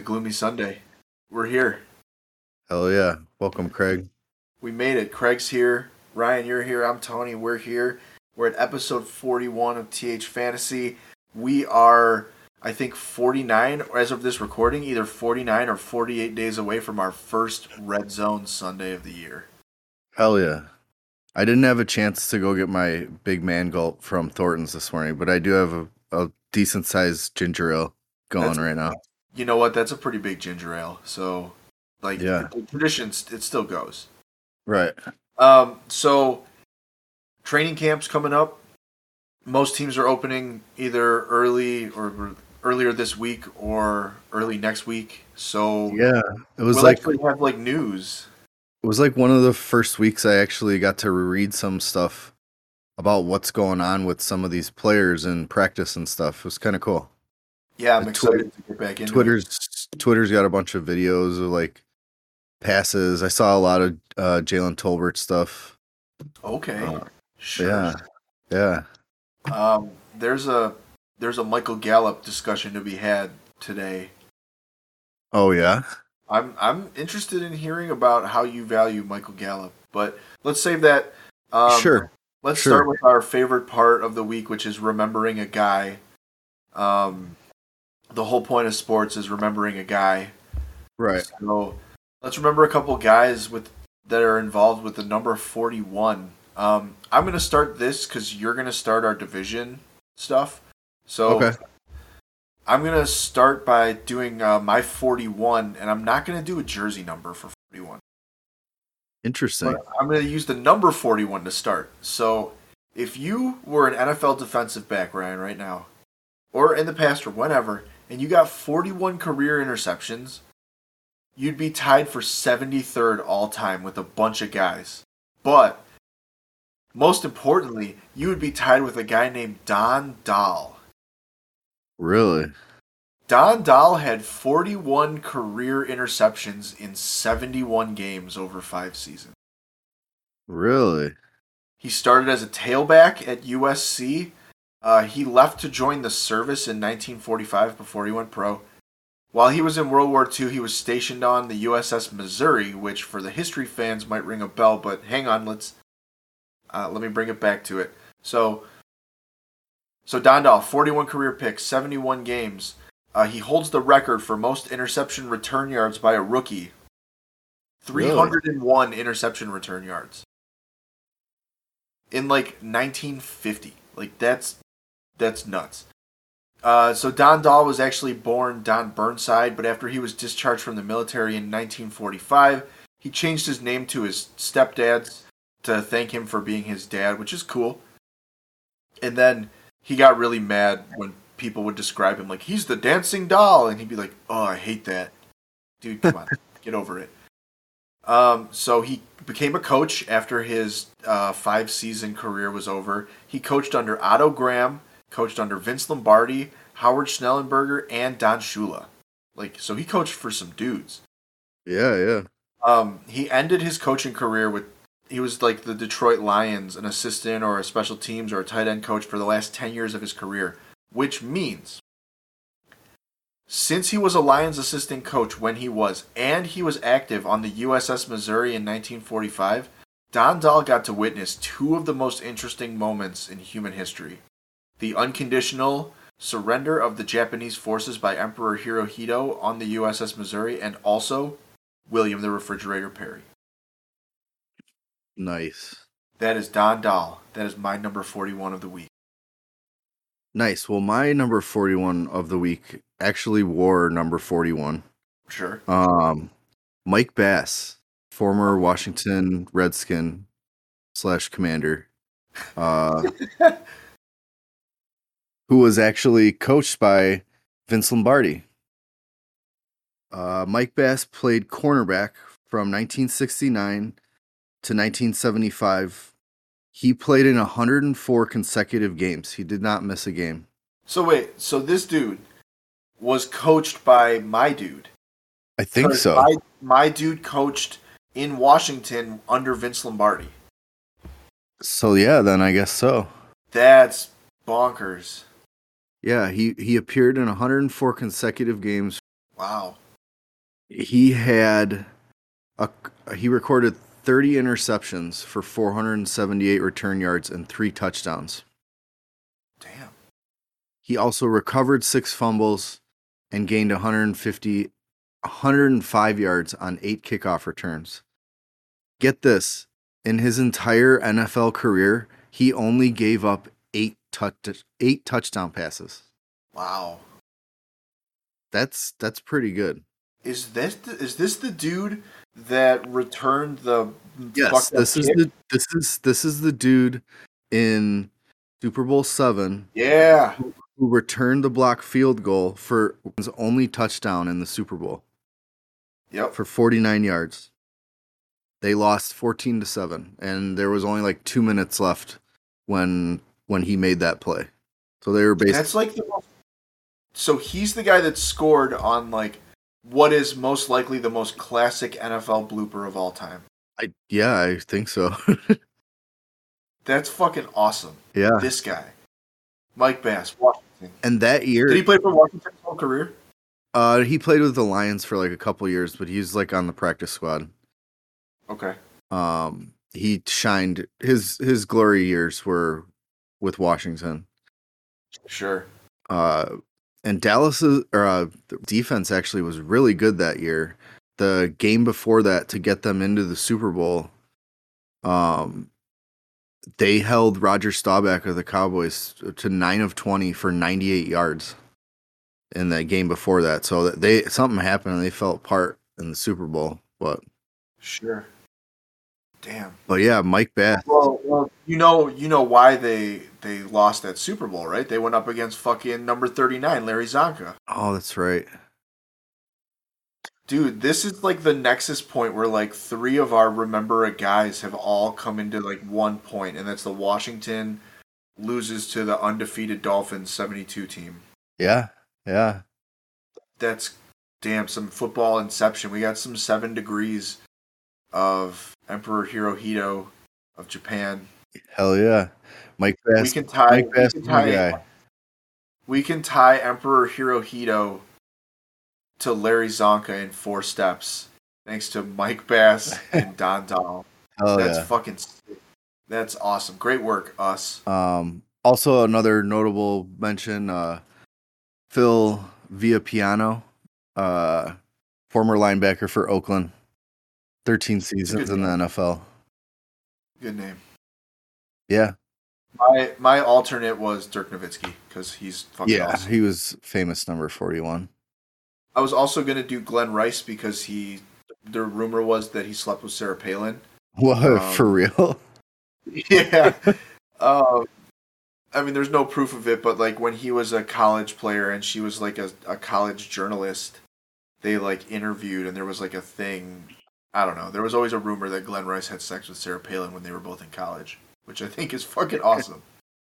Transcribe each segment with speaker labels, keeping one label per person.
Speaker 1: Gloomy Sunday. We're here.
Speaker 2: Hell yeah. Welcome, Craig.
Speaker 1: We made it. Craig's here. Ryan, you're here. I'm Tony. We're here. We're at episode 41 of TH Fantasy. We are, I think, 49, as of this recording, either 49 or 48 days away from our first Red Zone Sunday of the year.
Speaker 2: Hell yeah. I didn't have a chance to go get my big man gulp from Thornton's this morning, but I do have a decent sized ginger ale going right now.
Speaker 1: You know what? That's a pretty big ginger ale. So,
Speaker 2: Yeah.
Speaker 1: the traditions, it still goes.
Speaker 2: Right.
Speaker 1: So training camp's coming up. Most teams are opening either earlier this week or early next week. So
Speaker 2: Yeah. It was
Speaker 1: we'll actually have news.
Speaker 2: It was like one of the first weeks I actually got to read some stuff about what's going on with some of these players in practice and stuff. It was kind of cool.
Speaker 1: Yeah, I'm excited to get back into
Speaker 2: Twitter's got a bunch of videos of like passes. I saw a lot of Jalen Tolbert stuff.
Speaker 1: Okay. Sure.
Speaker 2: Yeah.
Speaker 1: There's a Michael Gallup discussion to be had today.
Speaker 2: Oh yeah.
Speaker 1: I'm interested in hearing about how you value Michael Gallup, but let's save that.
Speaker 2: Sure.
Speaker 1: Let's start with our favorite part of the week, which is remembering a guy. The whole point of sports is remembering a guy.
Speaker 2: Right.
Speaker 1: So let's remember a couple guys that are involved with the number 41. I'm going to start this because you're going to start our division stuff. So
Speaker 2: okay.
Speaker 1: I'm going to start by doing my 41, and I'm not going to do a jersey number for 41.
Speaker 2: Interesting.
Speaker 1: But I'm going to use the number 41 to start. So if you were an NFL defensive back, Ryan, right now, or in the past or whenever, and you got 41 career interceptions, you'd be tied for 73rd all time with a bunch of guys. But most importantly, you would be tied with a guy named Don Dahl.
Speaker 2: Really?
Speaker 1: Don Dahl had 41 career interceptions in 71 games over 5 seasons.
Speaker 2: Really?
Speaker 1: He started as a tailback at USC. He left to join the service in 1945 before he went pro. While he was in World War II, he was stationed on the USS Missouri, which for the history fans might ring a bell, but hang on, let me bring it back to it. So Don Dahl, 41 career picks, 71 games. He holds the record for most interception return yards by a rookie. 301 interception return yards. In 1950. That's nuts. So Don Dahl was actually born Don Burnside, but after he was discharged from the military in 1945, he changed his name to his stepdad's to thank him for being his dad, which is cool. And then he got really mad when people would describe him like, he's the dancing doll, and he'd be like, oh, I hate that. Dude, come on, get over it. So he became a coach after his 5-season career was over. He coached under Otto Graham, coached under Vince Lombardi, Howard Schnellenberger, and Don Shula. So he coached for some dudes.
Speaker 2: Yeah.
Speaker 1: He ended his coaching career he was like the Detroit Lions, an assistant or a special teams or a tight end coach for the last 10 years of his career, which means since he was a Lions assistant coach when he was active on the USS Missouri in 1945, Don Dahl got to witness two of the most interesting moments in human history. The unconditional surrender of the Japanese forces by Emperor Hirohito on the USS Missouri, and also William the Refrigerator Perry.
Speaker 2: Nice.
Speaker 1: That is Don Dahl. That is my number 41 of the week.
Speaker 2: Nice. Well, my number 41 of the week actually wore number 41.
Speaker 1: Sure.
Speaker 2: Mike Bass, former Washington Redskin / commander, who was actually coached by Vince Lombardi. Mike Bass played cornerback from 1969 to 1975. He played in 104 consecutive games. He did not miss a game.
Speaker 1: So wait, this dude was coached by my dude.
Speaker 2: I think so.
Speaker 1: My dude coached in Washington under Vince Lombardi.
Speaker 2: So yeah, then I guess so.
Speaker 1: That's bonkers.
Speaker 2: Yeah, he appeared in 104 consecutive games.
Speaker 1: Wow.
Speaker 2: He had a he recorded 30 interceptions for 478 return yards and 3 touchdowns.
Speaker 1: Damn.
Speaker 2: He also recovered 6 fumbles and gained 105 yards on 8 kickoff returns. Get this, in his entire NFL career, he only gave up 8 touchdown passes.
Speaker 1: Wow.
Speaker 2: That's pretty good.
Speaker 1: Is this the dude that returned the
Speaker 2: Yes,
Speaker 1: fucked up
Speaker 2: this is
Speaker 1: kick?
Speaker 2: this is the dude in Super Bowl 7
Speaker 1: Yeah.
Speaker 2: who returned the block field goal for his only touchdown in the Super Bowl
Speaker 1: Yep.
Speaker 2: for 49 yards. They lost 14-7, and there was only like 2 minutes left when he made that play. So they were basically
Speaker 1: That's like the most. So he's the guy that scored on like what is most likely the most classic NFL blooper of all time.
Speaker 2: I think so.
Speaker 1: That's fucking awesome.
Speaker 2: Yeah.
Speaker 1: This guy, Mike Bass, Washington.
Speaker 2: And that year,
Speaker 1: Did he play for Washington his whole career?
Speaker 2: he played with the Lions for like a couple years, but he's like on the practice squad.
Speaker 1: Okay.
Speaker 2: He shined. His glory years were with Washington.
Speaker 1: Sure.
Speaker 2: And Dallas's the defense actually was really good that year. The game before that to get them into the Super Bowl, they held Roger Staubach of the Cowboys to 9 of 20 for 98 yards in the game before that. So something happened and they fell apart in the Super Bowl. But
Speaker 1: Sure. Damn.
Speaker 2: But yeah, Mike Bass.
Speaker 1: Well, you know why they lost that Super Bowl, right? They went up against fucking number 39, Larry Zonka.
Speaker 2: Oh, that's right.
Speaker 1: Dude, this is like the nexus point where like 3 of our Remember It guys have all come into like one point, and that's the Washington loses to the undefeated Dolphins 72 team.
Speaker 2: Yeah. Yeah.
Speaker 1: That's damn some football inception. We got some 7 degrees of Emperor Hirohito of Japan.
Speaker 2: Hell yeah. Mike Bass.
Speaker 1: We can tie.
Speaker 2: Mike Bass is my guy.
Speaker 1: We can tie Emperor Hirohito to Larry Zonka in 4 steps, thanks to Mike Bass and Don Dahl. That's fucking sick. That's awesome. Great work, us.
Speaker 2: Also another notable mention, Phil Villapiano, former linebacker for Oakland, 13 seasons in the NFL.
Speaker 1: Good name.
Speaker 2: Yeah.
Speaker 1: My alternate was Dirk Nowitzki because he's fucking awesome.
Speaker 2: He was famous number 41.
Speaker 1: I was also gonna do Glenn Rice because the rumor was that he slept with Sarah Palin.
Speaker 2: What, for real?
Speaker 1: Yeah. I mean, there's no proof of it, but like when he was a college player and she was like a college journalist, they like interviewed and there was like a thing. I don't know. There was always a rumor that Glenn Rice had sex with Sarah Palin when they were both in college, which I think is fucking awesome.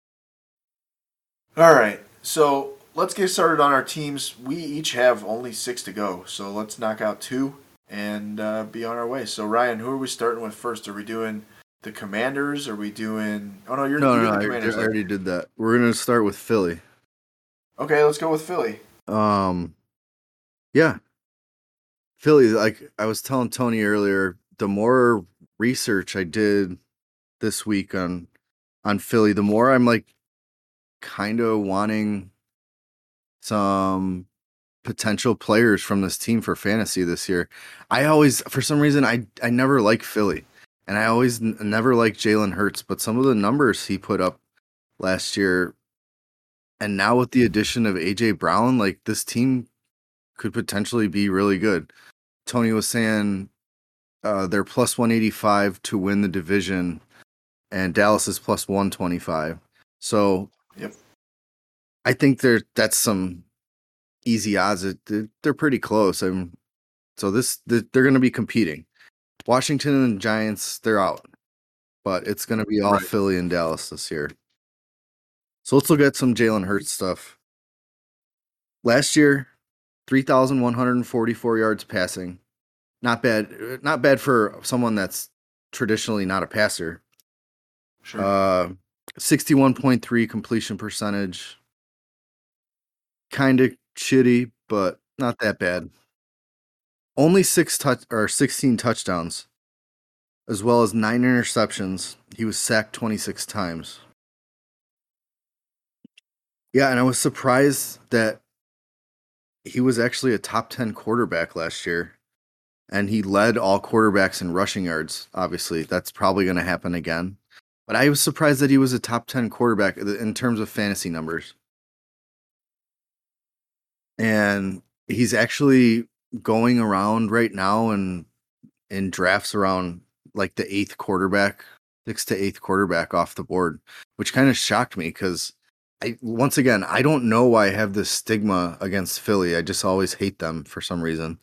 Speaker 1: All right, so let's get started on our teams. We each have only 6 to go, so let's knock out 2 and be on our way. So Ryan, who are we starting with first? Are we doing the Commanders? Are we doing? Oh no, you're the Commanders.
Speaker 2: I already did that. We're gonna start with Philly.
Speaker 1: Okay, let's go with Philly.
Speaker 2: Yeah. Philly, like I was telling Tony earlier, the more research I did this week on Philly, the more I'm like kind of wanting some potential players from this team for fantasy this year. I always, for some reason, I never like Philly, and I always never liked Jalen Hurts, but some of the numbers he put up last year, and now with the addition of AJ Brown, like this team could potentially be really good. Tony was saying they're plus 185 to win the division, and Dallas is plus 125. So,
Speaker 1: yep.
Speaker 2: I think that's some easy odds. They're pretty close. So they're going to be competing. Washington and Giants, they're out, but it's going to be all Philly and Dallas this year. So let's look at some Jalen Hurts stuff. Last year, 3,144 yards passing. Not bad. Not bad for someone that's traditionally not a passer.
Speaker 1: Sure.
Speaker 2: 61.3 completion percentage. Kind of shitty, but not that bad. only 16 touchdowns, as well as 9 interceptions. He was sacked 26 times. Yeah, and I was surprised that he was actually a top 10 quarterback last year. And he led all quarterbacks in rushing yards. Obviously, that's probably going to happen again. But I was surprised that he was a top 10 quarterback in terms of fantasy numbers. And he's actually going around right now and in drafts around like the 8th quarterback, 6th to 8th quarterback off the board, which kind of shocked me because once again, I don't know why I have this stigma against Philly. I just always hate them for some reason.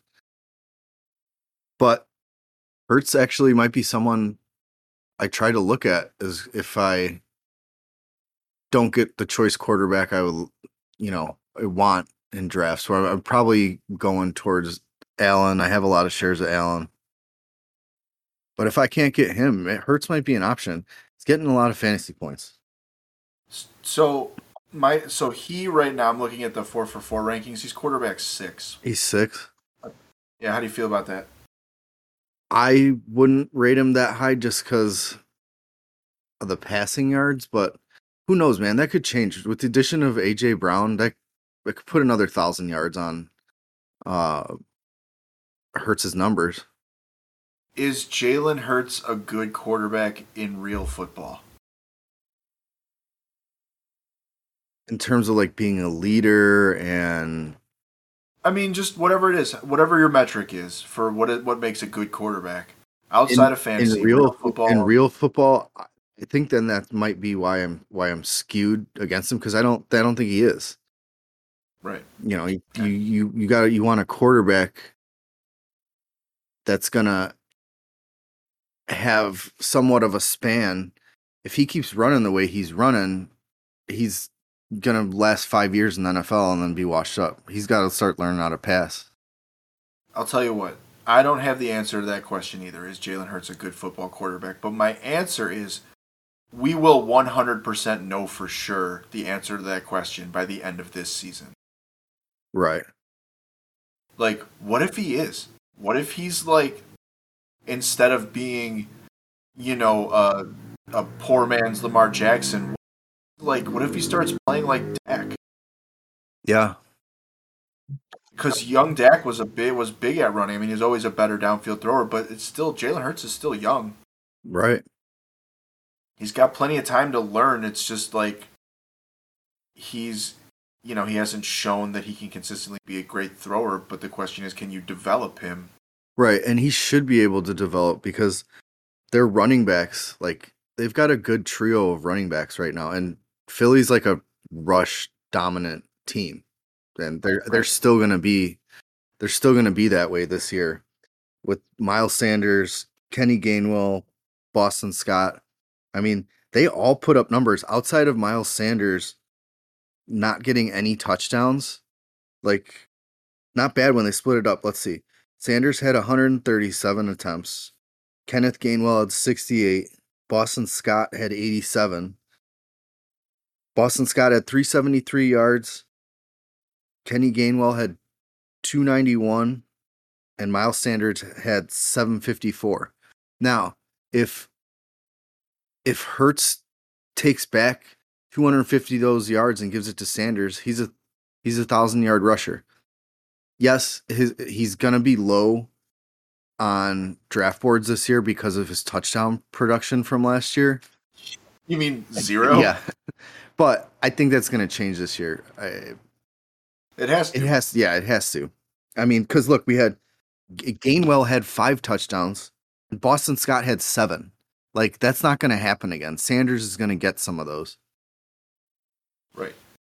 Speaker 2: But Hurts actually might be someone I try to look at as if I don't get the choice quarterback I would, I want in drafts. So I'm probably going towards Allen. I have a lot of shares of Allen. But if I can't get him, Hurts might be an option. He's getting a lot of fantasy points.
Speaker 1: So he right now, I'm looking at the 4for4 rankings. He's quarterback 6.
Speaker 2: He's 6.
Speaker 1: Yeah, how do you feel about that?
Speaker 2: I wouldn't rate him that high just because of the passing yards, but who knows, man? That could change with the addition of AJ Brown. That could put another 1,000 yards on Hurts' numbers.
Speaker 1: Is Jalen Hurts a good quarterback in real football?
Speaker 2: In terms of like being a leader and
Speaker 1: I mean, just whatever it is, whatever your metric is for what makes a good quarterback outside of fantasy,
Speaker 2: in real football, I think then that might be why I'm skewed against him because I don't think he is.
Speaker 1: Right.
Speaker 2: You want a quarterback that's gonna have somewhat of a span. If he keeps running the way he's running, he's gonna last 5 years in the NFL and then be washed up. He's got to start learning how to pass.
Speaker 1: I'll tell you what. I don't have the answer to that question either. Is Jalen Hurts a good football quarterback? But my answer is we will 100% know for sure the answer to that question by the end of this season.
Speaker 2: Right.
Speaker 1: Like, what if he is? What if he's like, instead of being, a poor man's Lamar Jackson, like, what if he starts playing like Dak?
Speaker 2: Yeah.
Speaker 1: Because young Dak was big at running. I mean, he's always a better downfield thrower, but it's still Jalen Hurts is still young.
Speaker 2: Right.
Speaker 1: He's got plenty of time to learn. It's just like he hasn't shown that he can consistently be a great thrower. But the question is, can you develop him?
Speaker 2: Right, and he should be able to develop because their running backs, like they've got a good trio of running backs right now, and Philly's like a rush dominant team, and they're still gonna be that way this year with Miles Sanders, Kenny Gainwell, Boston Scott. I mean, they all put up numbers outside of Miles Sanders not getting any touchdowns. Like, not bad when they split it up. Let's see. Sanders had 137 attempts. Kenneth Gainwell had 68. Boston Scott had 87. Boston Scott had 373 yards. Kenny Gainwell had 291. And Miles Sanders had 754. Now, if Hurts takes back 250 of those yards and gives it to Sanders, he's a 1,000-yard rusher. Yes, he's gonna be low on draft boards this year because of his touchdown production from last year.
Speaker 1: You mean 0?
Speaker 2: Yeah, but I think that's gonna change this year.
Speaker 1: It has to.
Speaker 2: It has to. I mean, because look, we had Gainwell had 5 touchdowns, and Boston Scott had 7. Like, that's not going to happen again. Sanders is going to get some of those.
Speaker 1: Right.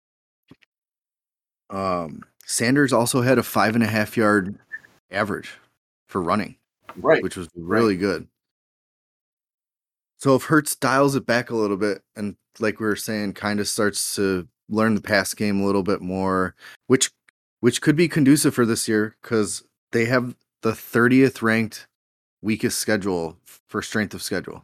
Speaker 2: Sanders also had a 5.5-yard average for running,
Speaker 1: right,
Speaker 2: which was really good. So if Hurts dials it back a little bit and, like we were saying, kind of starts to learn the pass game a little bit more, which could be conducive for this year because they have the 30th ranked weakest schedule for strength of schedule.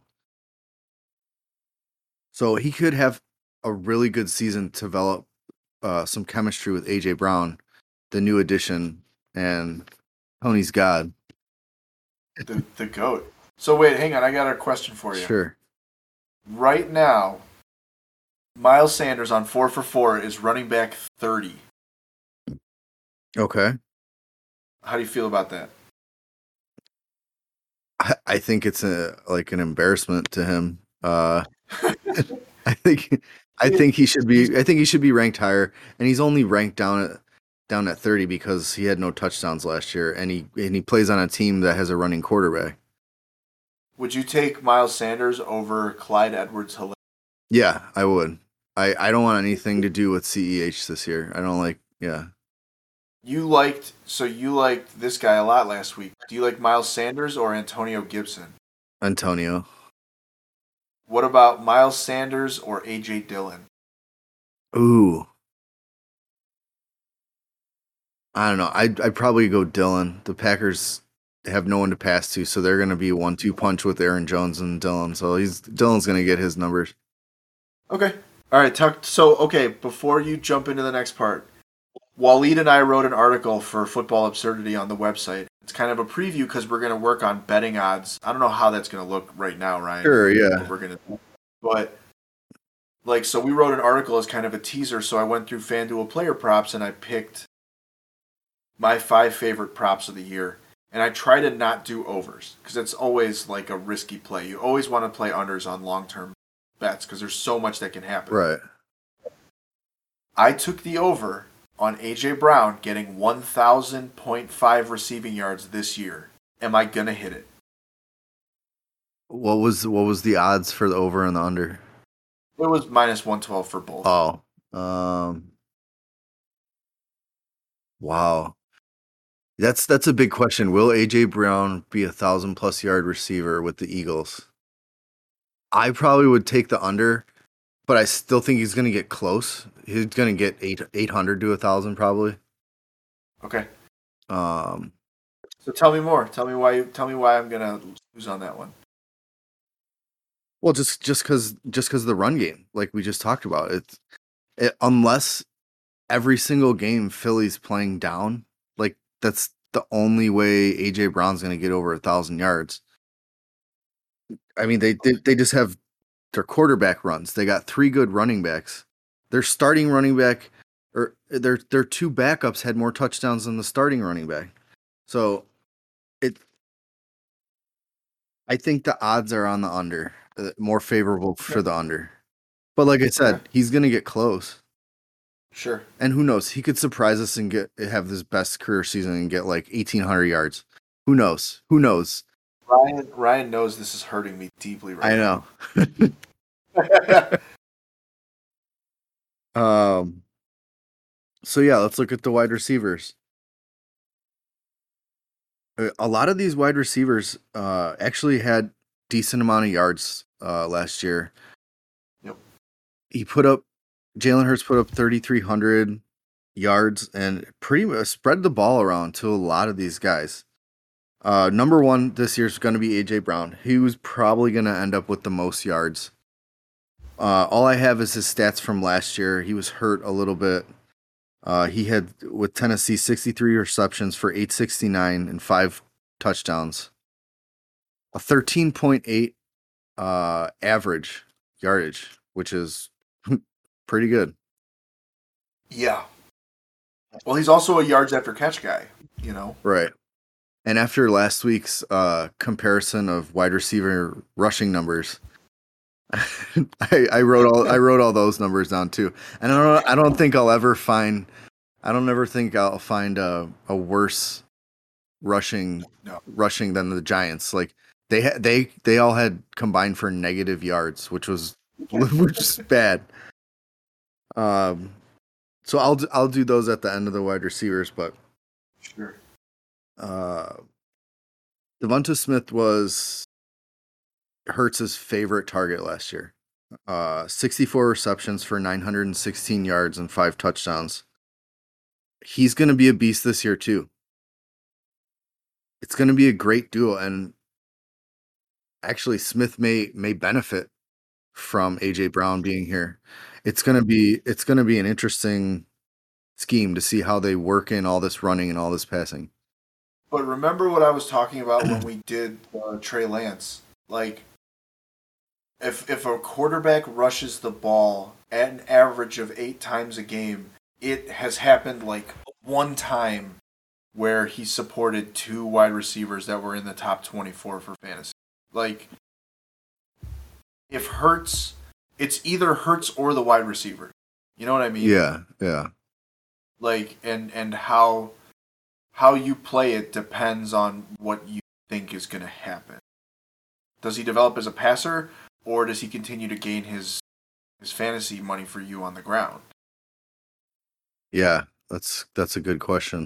Speaker 2: So he could have a really good season to develop some chemistry with AJ Brown, the new addition, and Tony's God.
Speaker 1: The GOAT. So wait, hang on. I got a question for you.
Speaker 2: Sure.
Speaker 1: Right now, Miles Sanders on 4 for 4 is running back 30.
Speaker 2: Okay.
Speaker 1: How do you feel about that?
Speaker 2: I think it's like an embarrassment to him. I think he should be. I think he should be ranked higher, and he's only ranked down at 30 because he had no touchdowns last year, and he plays on a team that has a running quarterback.
Speaker 1: Would you take Miles Sanders over Clyde Edwards-Helaire?
Speaker 2: Yeah, I would. I don't want anything to do with CEH this year. I don't like. Yeah,
Speaker 1: You liked this guy a lot last week. Do you like Miles Sanders or Antonio Gibson?
Speaker 2: Antonio.
Speaker 1: What about Miles Sanders or AJ Dillon?
Speaker 2: Ooh, I don't know. I'd probably go Dillon. The Packers have no one to pass to, so they're going to be 1-2 punch with Aaron Jones and Dillon. So Dillon's going to get his numbers.
Speaker 1: Okay. All right. Okay, before you jump into the next part, Waleed and I wrote an article for Football Absurdity on the website. It's kind of a preview because we're going to work on betting odds. I don't know how that's going to look right now, Ryan.
Speaker 2: Sure, yeah.
Speaker 1: But so we wrote an article as kind of a teaser. So I went through FanDuel player props and I picked my 5 favorite props of the year. And I try to not do overs because it's always like a risky play. You always want to play unders on long-term bets because there's so much that can happen.
Speaker 2: Right.
Speaker 1: I took the over on A.J. Brown getting 1,000.5 receiving yards this year. Am I going to hit it?
Speaker 2: What was the odds for the over and the under?
Speaker 1: It was minus 112 for both.
Speaker 2: Oh. Wow. That's a big question. Will A.J. Brown be 1,000+ yard receiver with the Eagles? I probably would take the under, but I still think he's going to get close. He's going to get 800 to 1,000 probably.
Speaker 1: Okay.
Speaker 2: So
Speaker 1: tell me more. Tell me why I'm going to lose on that one.
Speaker 2: Well, just because the run game, like we just talked about, unless every single game Philly's playing down, like that's the only way A.J. Brown's going to get over 1,000 yards. I mean, they just have their quarterback runs. They got 3 good running backs. Their starting running back, or their 2 backups had more touchdowns than the starting running back. So, I think the odds are on the under, more favorable for the under. But like I said, he's going to get close.
Speaker 1: Sure.
Speaker 2: And who knows? He could surprise us and have his best career season and get like 1,800 yards. Who knows?
Speaker 1: Ryan knows this is hurting me deeply right
Speaker 2: now. I know. So yeah, let's look at the wide receivers. A lot of these wide receivers actually had decent amount of yards last year.
Speaker 1: Yep.
Speaker 2: Jalen Hurts put up 3,300 yards and pretty much spread the ball around to a lot of these guys. Number 1 this year is going to be A.J. Brown. He was probably going to end up with the most yards. All I have is his stats from last year. He was hurt a little bit. He had, with Tennessee, 63 receptions for 869 and 5 touchdowns. A 13.8 average yardage, which is pretty good.
Speaker 1: Yeah. Well, he's also a yards after catch guy,
Speaker 2: Right. And after last week's comparison of wide receiver rushing numbers, I wrote all those numbers down too. And I don't think I'll ever find a worse rushing than the Giants. Like they all had combined for negative yards, which was bad. So I'll do those at the end of the wide receivers, but
Speaker 1: sure.
Speaker 2: Devonta Smith was Hurts' favorite target last year. 64 receptions for 916 yards and 5 touchdowns. He's going to be a beast this year too. It's going to be a great duo, and actually Smith may benefit from A.J. Brown being here. It's going to be an interesting scheme to see how they work in all this running and all this passing.
Speaker 1: But remember what I was talking about when we did Trey Lance. Like, if a quarterback rushes the ball at an average of 8 times a game, it has happened like one time where he supported 2 wide receivers that were in the top 24 for fantasy. Like, if Hurts, it's either Hurts or the wide receiver. You know what I mean?
Speaker 2: Yeah, yeah.
Speaker 1: Like, and how you play it depends on what you think is going to happen. Does he develop as a passer, or does he continue to gain his fantasy money for you on the ground?
Speaker 2: Yeah, that's a good question.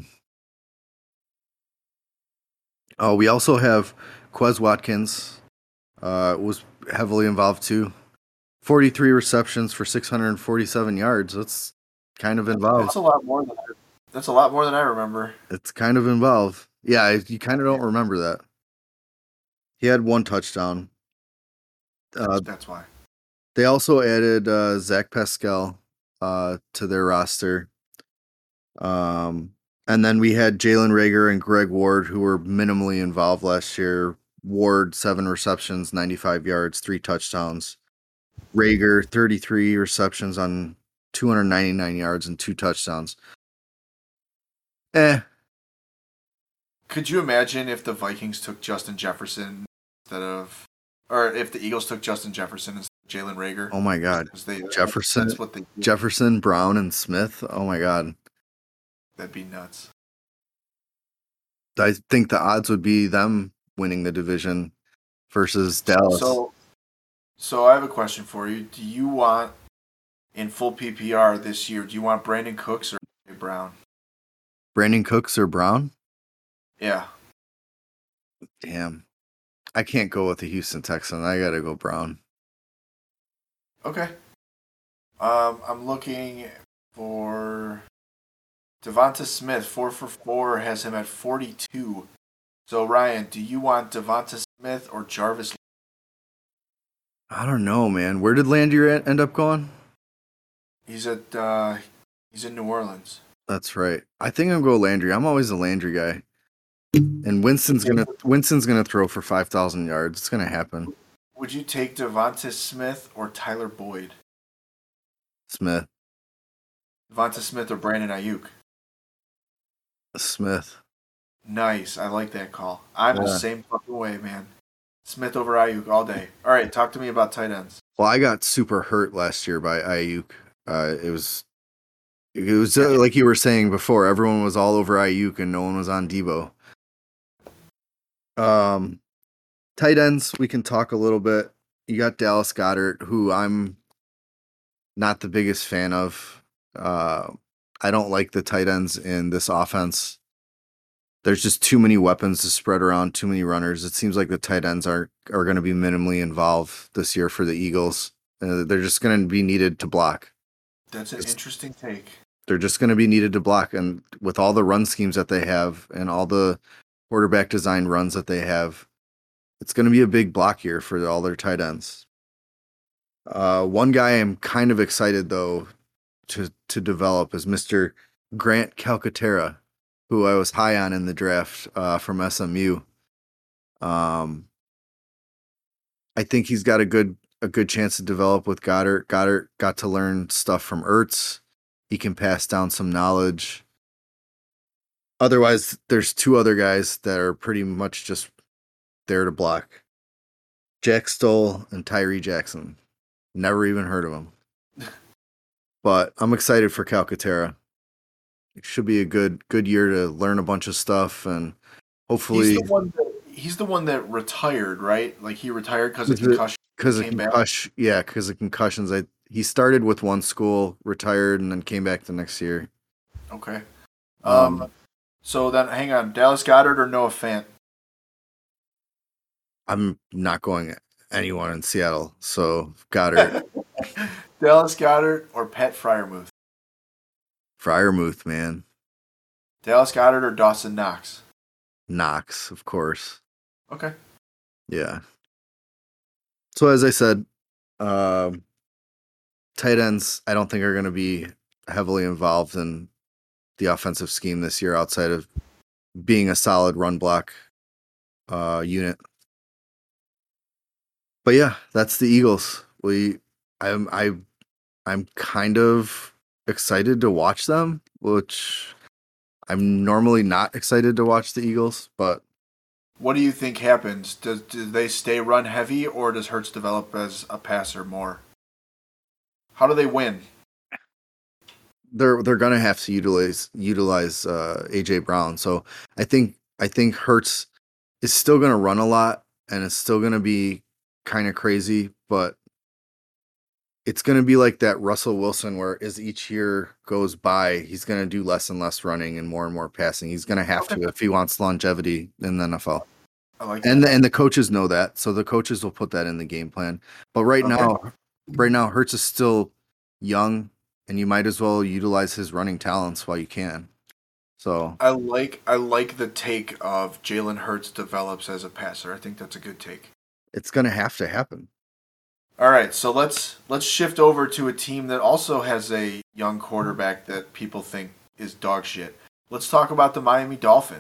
Speaker 2: Oh, we also have Quez Watkins. Was heavily involved too. 43 receptions for 647 yards. That's kind of involved.
Speaker 1: That's a lot more than I remember.
Speaker 2: It's kind of involved. Yeah, you kind of don't remember that. He had 1 touchdown.
Speaker 1: That's why.
Speaker 2: They also added Zach Pascal to their roster. And then we had Jalen Reagor and Greg Ward, who were minimally involved last year. Ward, 7 receptions, 95 yards, 3 touchdowns. Reagor, 33 receptions on 299 yards and 2 touchdowns.
Speaker 1: Could you imagine if the Vikings took Justin Jefferson or if the Eagles took Justin Jefferson instead of Jalen Reagor?
Speaker 2: Oh my God. Jefferson,
Speaker 1: that's what they do.
Speaker 2: Jefferson, Brown, and Smith. Oh my God.
Speaker 1: That'd be nuts.
Speaker 2: I think the odds would be them winning the division versus Dallas.
Speaker 1: So I have a question for you. Do you want, in full PPR this year, do you want Brandon Cooks or AJ Brown?
Speaker 2: Brandon Cooks or Brown?
Speaker 1: Yeah.
Speaker 2: Damn. I can't go with the Houston Texans. I gotta go Brown.
Speaker 1: Okay. I'm looking for Devonta Smith. 4 for 4 has him at 42. So Ryan, do you want Devonta Smith or Jarvis?
Speaker 2: I don't know, man. Where did Landry end up going?
Speaker 1: He's in New Orleans.
Speaker 2: That's right. I think I'm going Landry. I'm always a Landry guy. And Winston's gonna throw for 5,000 yards. It's gonna happen.
Speaker 1: Would you take Devonta Smith or Tyler Boyd?
Speaker 2: Smith.
Speaker 1: Devonta Smith or Brandon Ayuk?
Speaker 2: Smith.
Speaker 1: Nice. I like that call. I'm the same fucking way, man. Smith over Ayuk all day. All right, talk to me about tight ends.
Speaker 2: Well, I got super hurt last year by Ayuk. It was like you were saying before. Everyone was all over Ayuk and no one was on Debo. Tight ends, we can talk a little bit. You got Dallas Goedert, who I'm not the biggest fan of. I don't like the tight ends in this offense. There's just too many weapons to spread around, too many runners. It seems like the tight ends are going to be minimally involved this year for the Eagles. They're just going to be needed to block.
Speaker 1: That's an interesting take.
Speaker 2: They're just going to be needed to block. And with all the run schemes that they have and all the quarterback design runs that they have, it's going to be a big block year for all their tight ends. One guy I'm kind of excited, though, to develop is Mr. Grant Calcaterra, who I was high on in the draft from SMU. I think he's got a good chance to develop with Goddard. Goddard got to learn stuff from Ertz. He can pass down some knowledge. Otherwise, there's 2 other guys that are pretty much just there to block. Jack Stoll and Tyree Jackson. Never even heard of him. But I'm excited for Calcaterra. It should be a good year to learn a bunch of stuff, and hopefully
Speaker 1: he's the one that retired, right? Like he retired because of concussion.
Speaker 2: Because of concussions. He started with one school, retired, and then came back the next year.
Speaker 1: Okay. So then, hang on, Dallas Goedert or Noah Fant?
Speaker 2: I'm not going anyone in Seattle, so Goddard.
Speaker 1: Dallas Goedert or Pat Freiermuth?
Speaker 2: Freiermuth, man.
Speaker 1: Dallas Goedert or Dawson Knox?
Speaker 2: Knox, of course.
Speaker 1: Okay.
Speaker 2: Yeah. So as I said, tight ends I don't think are going to be heavily involved in the offensive scheme this year outside of being a solid run block unit. But yeah, that's the Eagles. I'm kind of excited to watch them, which I'm normally not excited to watch the Eagles, but
Speaker 1: What do you think happens? Do they stay run heavy, or does Hurts develop as a passer more? How do they win?
Speaker 2: they're gonna have to utilize AJ Brown. So I think Hurts is still gonna run a lot and it's still gonna be kind of crazy, but it's gonna be like that Russell Wilson where as each year goes by, he's gonna do less and less running and more passing. He's gonna have to if he wants longevity in the NFL.
Speaker 1: I like
Speaker 2: And
Speaker 1: that.
Speaker 2: and the coaches know that, so the coaches will put that in the game plan. But right now, Hurts is still young, and you might as well utilize his running talents while you can. So
Speaker 1: I like the take of Jalen Hurts develops as a passer. I think that's a good take.
Speaker 2: it's gonna have to happen.
Speaker 1: All right, so let's shift over to a team that also has a young quarterback that people think is dog shit. Let's talk about the Miami Dolphins.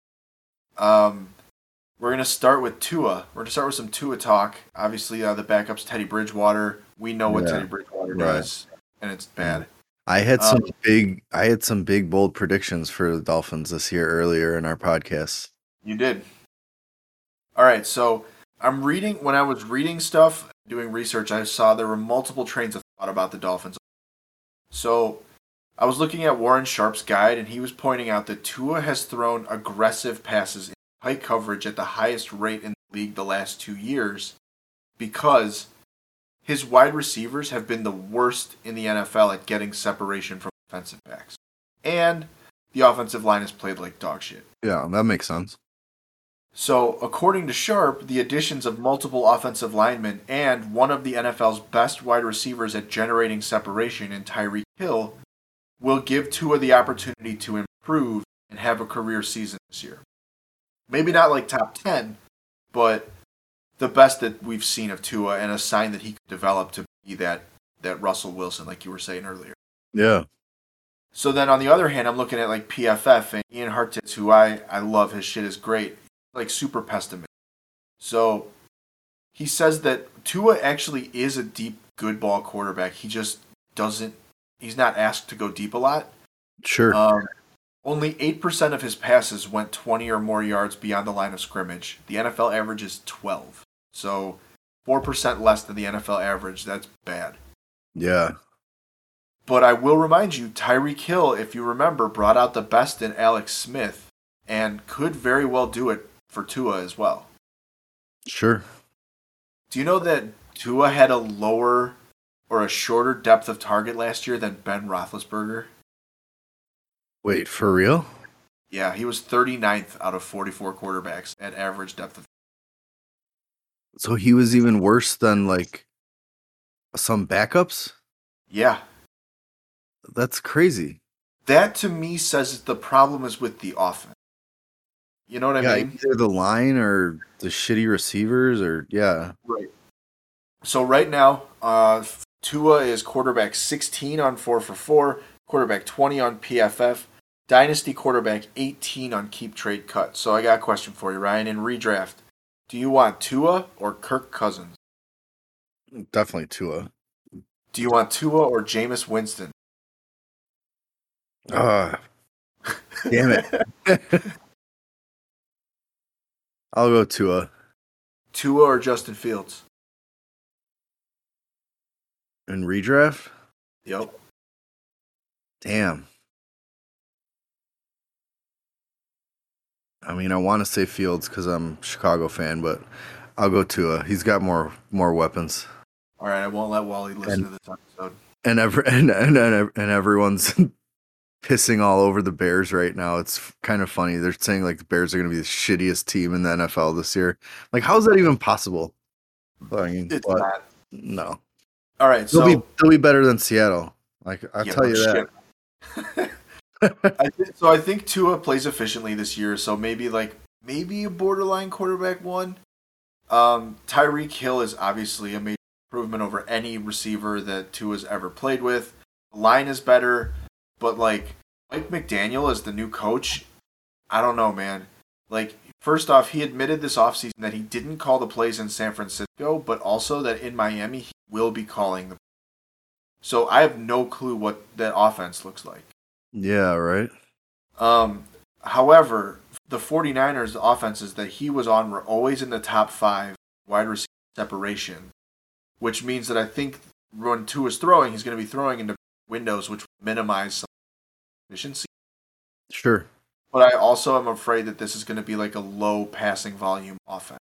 Speaker 1: We're gonna start with Tua. We're gonna start with some Tua talk. Obviously, the backup's Teddy Bridgewater. We know what Teddy Bridgewater does, and it's bad.
Speaker 2: I had some big bold predictions for the Dolphins this year earlier in our podcast.
Speaker 1: You did. All right, so when I was reading stuff, doing research, I saw there were multiple trains of thought about the Dolphins. So I was looking at Warren Sharp's guide, and he was pointing out that Tua has thrown aggressive passes in tight coverage at the highest rate in the league the last 2 years because his wide receivers have been the worst in the NFL at getting separation from defensive backs. And the offensive line has played like dog shit.
Speaker 2: Yeah, that makes sense.
Speaker 1: So, according to Sharp, the additions of multiple offensive linemen and one of the NFL's best wide receivers at generating separation in Tyreek Hill will give Tua the opportunity to improve and have a career season this year. Maybe not like top 10, but the best that we've seen of Tua and a sign that he could develop to be that Russell Wilson, like you were saying earlier.
Speaker 2: Yeah.
Speaker 1: So then on the other hand, I'm looking at like PFF and Ian Hartitz, who I love. His shit is great. Like super pessimistic. So he says that Tua actually is a deep, good ball quarterback. He just he's not asked to go deep a lot.
Speaker 2: Sure.
Speaker 1: Only 8% of his passes went 20 or more yards beyond the line of scrimmage. The NFL average is 12. So 4% less than the NFL average. That's bad.
Speaker 2: Yeah.
Speaker 1: But I will remind you, Tyreek Hill, if you remember, brought out the best in Alex Smith and could very well do it for Tua as well.
Speaker 2: Sure.
Speaker 1: Do you know that Tua had a lower or a shorter depth of target last year than Ben Roethlisberger?
Speaker 2: Wait, for real?
Speaker 1: Yeah, he was 39th out of 44 quarterbacks at average depth of.
Speaker 2: So he was even worse than like some backups?
Speaker 1: Yeah.
Speaker 2: That's crazy.
Speaker 1: That to me says that the problem is with the offense. You know what I mean?
Speaker 2: Either the line or the shitty receivers or
Speaker 1: Right. So right now, Tua is quarterback 16 on 4-for-4, quarterback 20 on PFF, dynasty quarterback 18 on Keep Trade Cut. So I got a question for you, Ryan. In redraft, do you want Tua or Kirk Cousins?
Speaker 2: Definitely Tua.
Speaker 1: Do you want Tua or Jameis Winston?
Speaker 2: Damn it. I'll go Tua.
Speaker 1: Tua or Justin Fields?
Speaker 2: In redraft?
Speaker 1: Yep.
Speaker 2: Damn. I mean, I want to say Fields because I'm a Chicago fan, but I'll go Tua. He's got more weapons.
Speaker 1: All right, I won't let Wally listen to this episode.
Speaker 2: And everyone's pissing all over the Bears right now. It's kind of funny. They're saying like the Bears are going to be the shittiest team in the NFL this year. Like, how is that even possible? I mean,
Speaker 1: it's not.
Speaker 2: No.
Speaker 1: All right,
Speaker 2: they'll be better than Seattle. Like, I'll tell you that.
Speaker 1: I think Tua plays efficiently this year. So maybe a borderline quarterback one. Tyreek Hill is obviously a major improvement over any receiver that Tua's ever played with. The line is better, but like Mike McDaniel as the new coach I don't know, man. Like, first off, he admitted this offseason that he didn't call the plays in San Francisco, but also that in Miami he will be calling them. So I have no clue what that offense looks like.
Speaker 2: Yeah, right.
Speaker 1: However, the 49ers offenses that he was on were always in the top 5 wide receiver separation, which means that I think when Tua's throwing, he's going to be throwing into windows, which will minimize some efficiency.
Speaker 2: Sure.
Speaker 1: But I also am afraid that this is going to be like a low passing volume offense.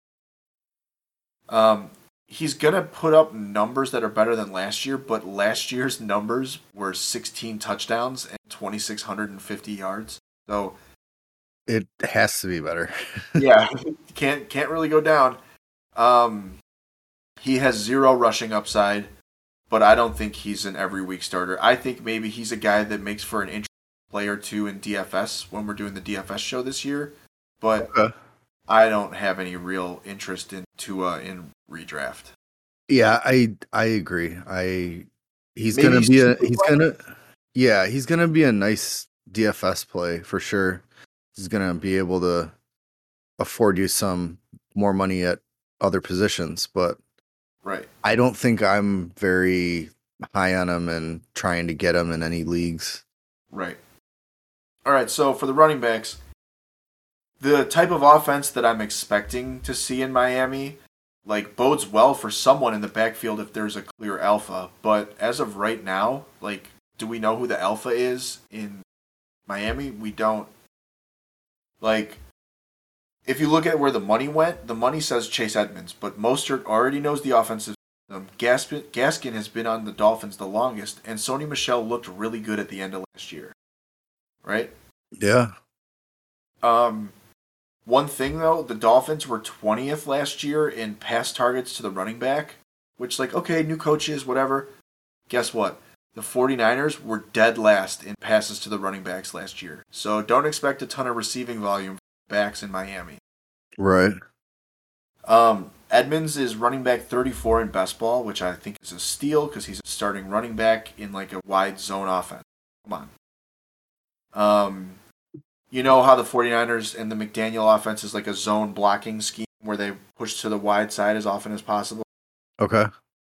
Speaker 1: He's going to put up numbers that are better than last year, but last year's numbers were 16 touchdowns and 2,650 yards. So
Speaker 2: it has to be better.
Speaker 1: Yeah, can't really go down. He has 0 rushing upside, but I don't think he's an every week starter. I think maybe he's a guy that makes for an interesting play or two in DFS when we're doing the DFS show this year, but I don't have any real interest in Tua in redraft.
Speaker 2: Yeah, I agree. He's gonna be a nice DFS play for sure. He's gonna be able to afford you some more money at other positions, but
Speaker 1: right.
Speaker 2: I don't think I'm very high on him and trying to get him in any leagues.
Speaker 1: Right. All right, so for the running backs, the type of offense that I'm expecting to see in Miami, like, bodes well for someone in the backfield if there's a clear alpha. But as of right now, like, do we know who the alpha is in Miami? We don't. Like, if you look at where the money went, the money says Chase Edmonds, but Mostert already knows the offensive system. Gaskin has been on the Dolphins the longest, and Sony Michel looked really good at the end of last year. Right?
Speaker 2: Yeah.
Speaker 1: One thing, though, the Dolphins were 20th last year in pass targets to the running back, which, like, okay, new coaches, whatever. Guess what? The 49ers were dead last in passes to the running backs last year. So don't expect a ton of receiving volume from backs in Miami.
Speaker 2: Right.
Speaker 1: Edmonds is running back 34 in best ball, which I think is a steal because he's a starting running back in, like, a wide zone offense. Come on. You know how the 49ers and the McDaniel offense is like a zone blocking scheme where they push to the wide side as often as possible?
Speaker 2: Okay.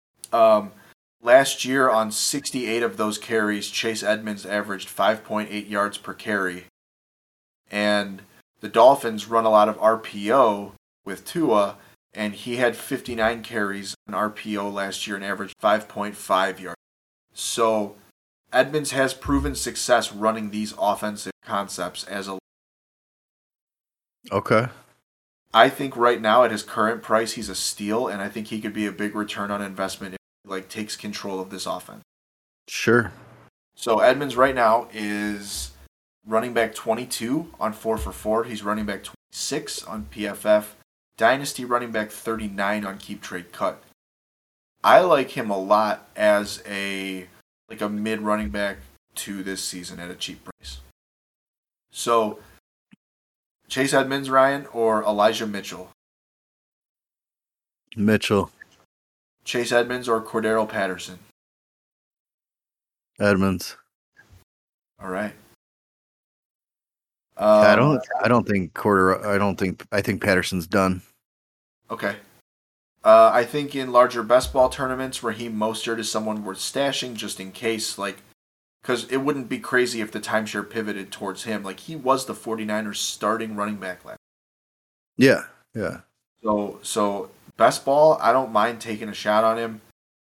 Speaker 1: Last year on 68 of those carries, Chase Edmonds averaged 5.8 yards per carry. And the Dolphins run a lot of RPO with Tua, and he had 59 carries on RPO last year and averaged 5.5 yards. So Edmonds has proven success running these offensive concepts as a.
Speaker 2: Okay.
Speaker 1: I think right now at his current price, he's a steal, and I think he could be a big return on investment if he, like, takes control of this offense.
Speaker 2: Sure.
Speaker 1: So Edmonds right now is running back 22 on 4for4. He's running back 26 on PFF. Dynasty running back 39 on Keep Trade Cut. I like him a lot as a mid running back 2 this season at a cheap price. So, Chase Edmonds, Ryan, or Elijah Mitchell?
Speaker 2: Mitchell.
Speaker 1: Chase Edmonds or Cordero Patterson?
Speaker 2: Edmonds.
Speaker 1: All right.
Speaker 2: I think Patterson's done.
Speaker 1: Okay. I think in larger best ball tournaments, Raheem Mostert is someone worth stashing just in case, like, because it wouldn't be crazy if the timeshare pivoted towards him. Like, he was the 49ers starting running back last
Speaker 2: year. Yeah.
Speaker 1: So best ball, I don't mind taking a shot on him.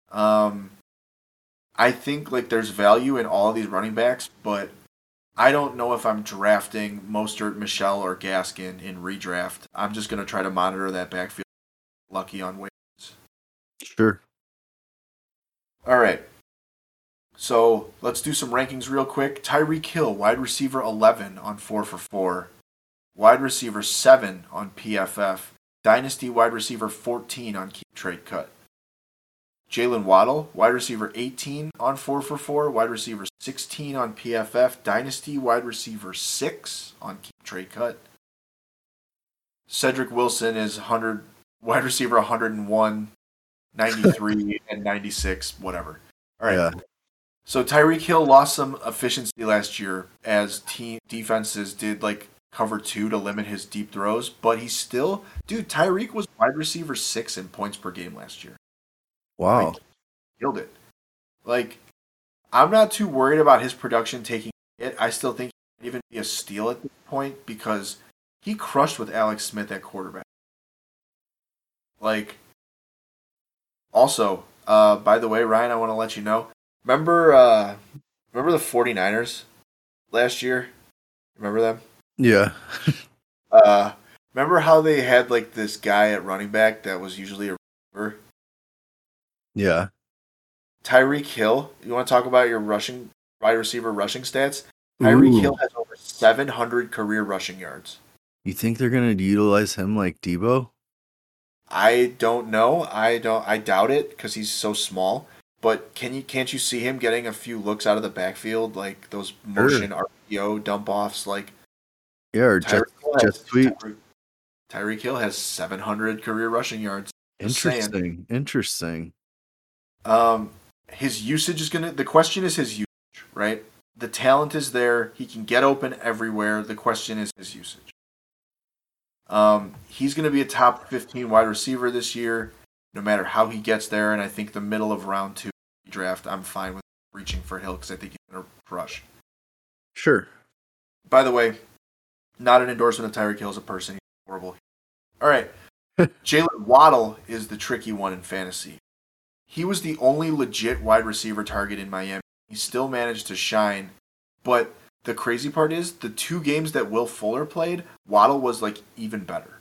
Speaker 1: I think, like, there's value in all of these running backs, but I don't know if I'm drafting Mostert, Michel, or Gaskin in redraft. I'm just going to try to monitor that backfield. Lucky on waivers.
Speaker 2: Sure.
Speaker 1: All right. So let's do some rankings real quick. Tyreek Hill, wide receiver 11 on 4for4. Wide receiver 7 on PFF. Dynasty wide receiver 14 on Keep Trade Cut. Jalen Waddle, wide receiver 18 on 4for4. Wide receiver 16 on PFF. Dynasty wide receiver 6 on Keep Trade Cut. Cedric Wilson is wide receiver 101, 93, and 96, whatever. All right. Yeah. So Tyreek Hill lost some efficiency last year as team defenses did, like, cover 2 to limit his deep throws, but he's still, dude, Tyreek was wide receiver 6 in points per game last year.
Speaker 2: Wow.
Speaker 1: Like, killed it. Like, I'm not too worried about his production taking it. I still think he might even be a steal at this point because he crushed with Alex Smith at quarterback. Like, also, by the way, Ryan, I want to let you know. Remember the 49ers last year? Remember them?
Speaker 2: Yeah.
Speaker 1: Remember how they had like this guy at running back that was usually a receiver?
Speaker 2: Yeah.
Speaker 1: Tyreek Hill. You want to talk about your wide receiver rushing stats? Tyreek Hill has over 700 career rushing yards.
Speaker 2: You think they're gonna utilize him like Debo?
Speaker 1: I don't know. I doubt it because he's so small. But can't you see him getting a few looks out of the backfield, like those motion RPO dump offs? Like,
Speaker 2: yeah, or just sweep.
Speaker 1: Tyreek Hill has 700 career rushing yards.
Speaker 2: Interesting.
Speaker 1: His usage is the question is his usage, right? The talent is there. He can get open everywhere. The question is his usage. He's going to be a top 15 wide receiver this year, no matter how he gets there. And I think the middle of round 2 draft, I'm fine with reaching for Hill because I think he's going to crush.
Speaker 2: Sure.
Speaker 1: By the way, not an endorsement of Tyreek Hill as a person. He's horrible. All right. Jalen Waddle is the tricky one in fantasy. He was the only legit wide receiver target in Miami. He still managed to shine, but the crazy part is the 2 games that Will Fuller played, Waddle was like even better.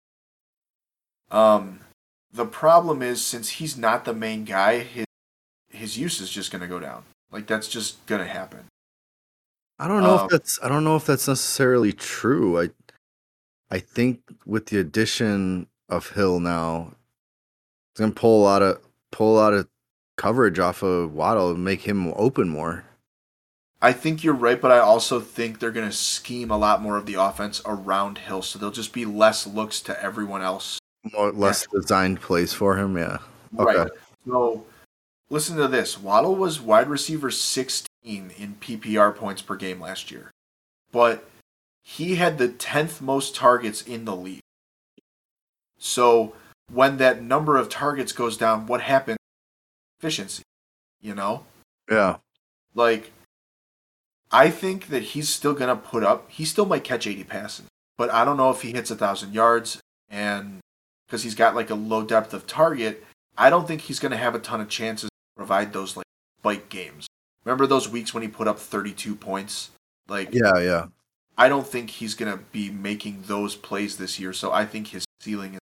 Speaker 1: The problem is since he's not the main guy, his use is just going to go down. Like that's just going to happen.
Speaker 2: I don't know if that's necessarily true. I think with the addition of Hill now, it's going to pull a lot of coverage off of Waddle and make him open more.
Speaker 1: I think you're right, but I also think they're going to scheme a lot more of the offense around Hill, so there'll just be less looks to everyone else.
Speaker 2: Less designed plays for him, yeah.
Speaker 1: Okay. Right. So, listen to this. Waddle was wide receiver 16 in PPR points per game last year, but he had the 10th most targets in the league. So, when that number of targets goes down, what happens? Efficiency, you know?
Speaker 2: Yeah.
Speaker 1: Like, I think that he's still going to put up, he still might catch 80 passes, but I don't know if he hits 1,000 yards, and because he's got like a low depth of target, I don't think he's going to have a ton of chances to provide those like spike games. Remember those weeks when he put up 32 points? Like,
Speaker 2: yeah.
Speaker 1: I don't think he's going to be making those plays this year, so I think his ceiling is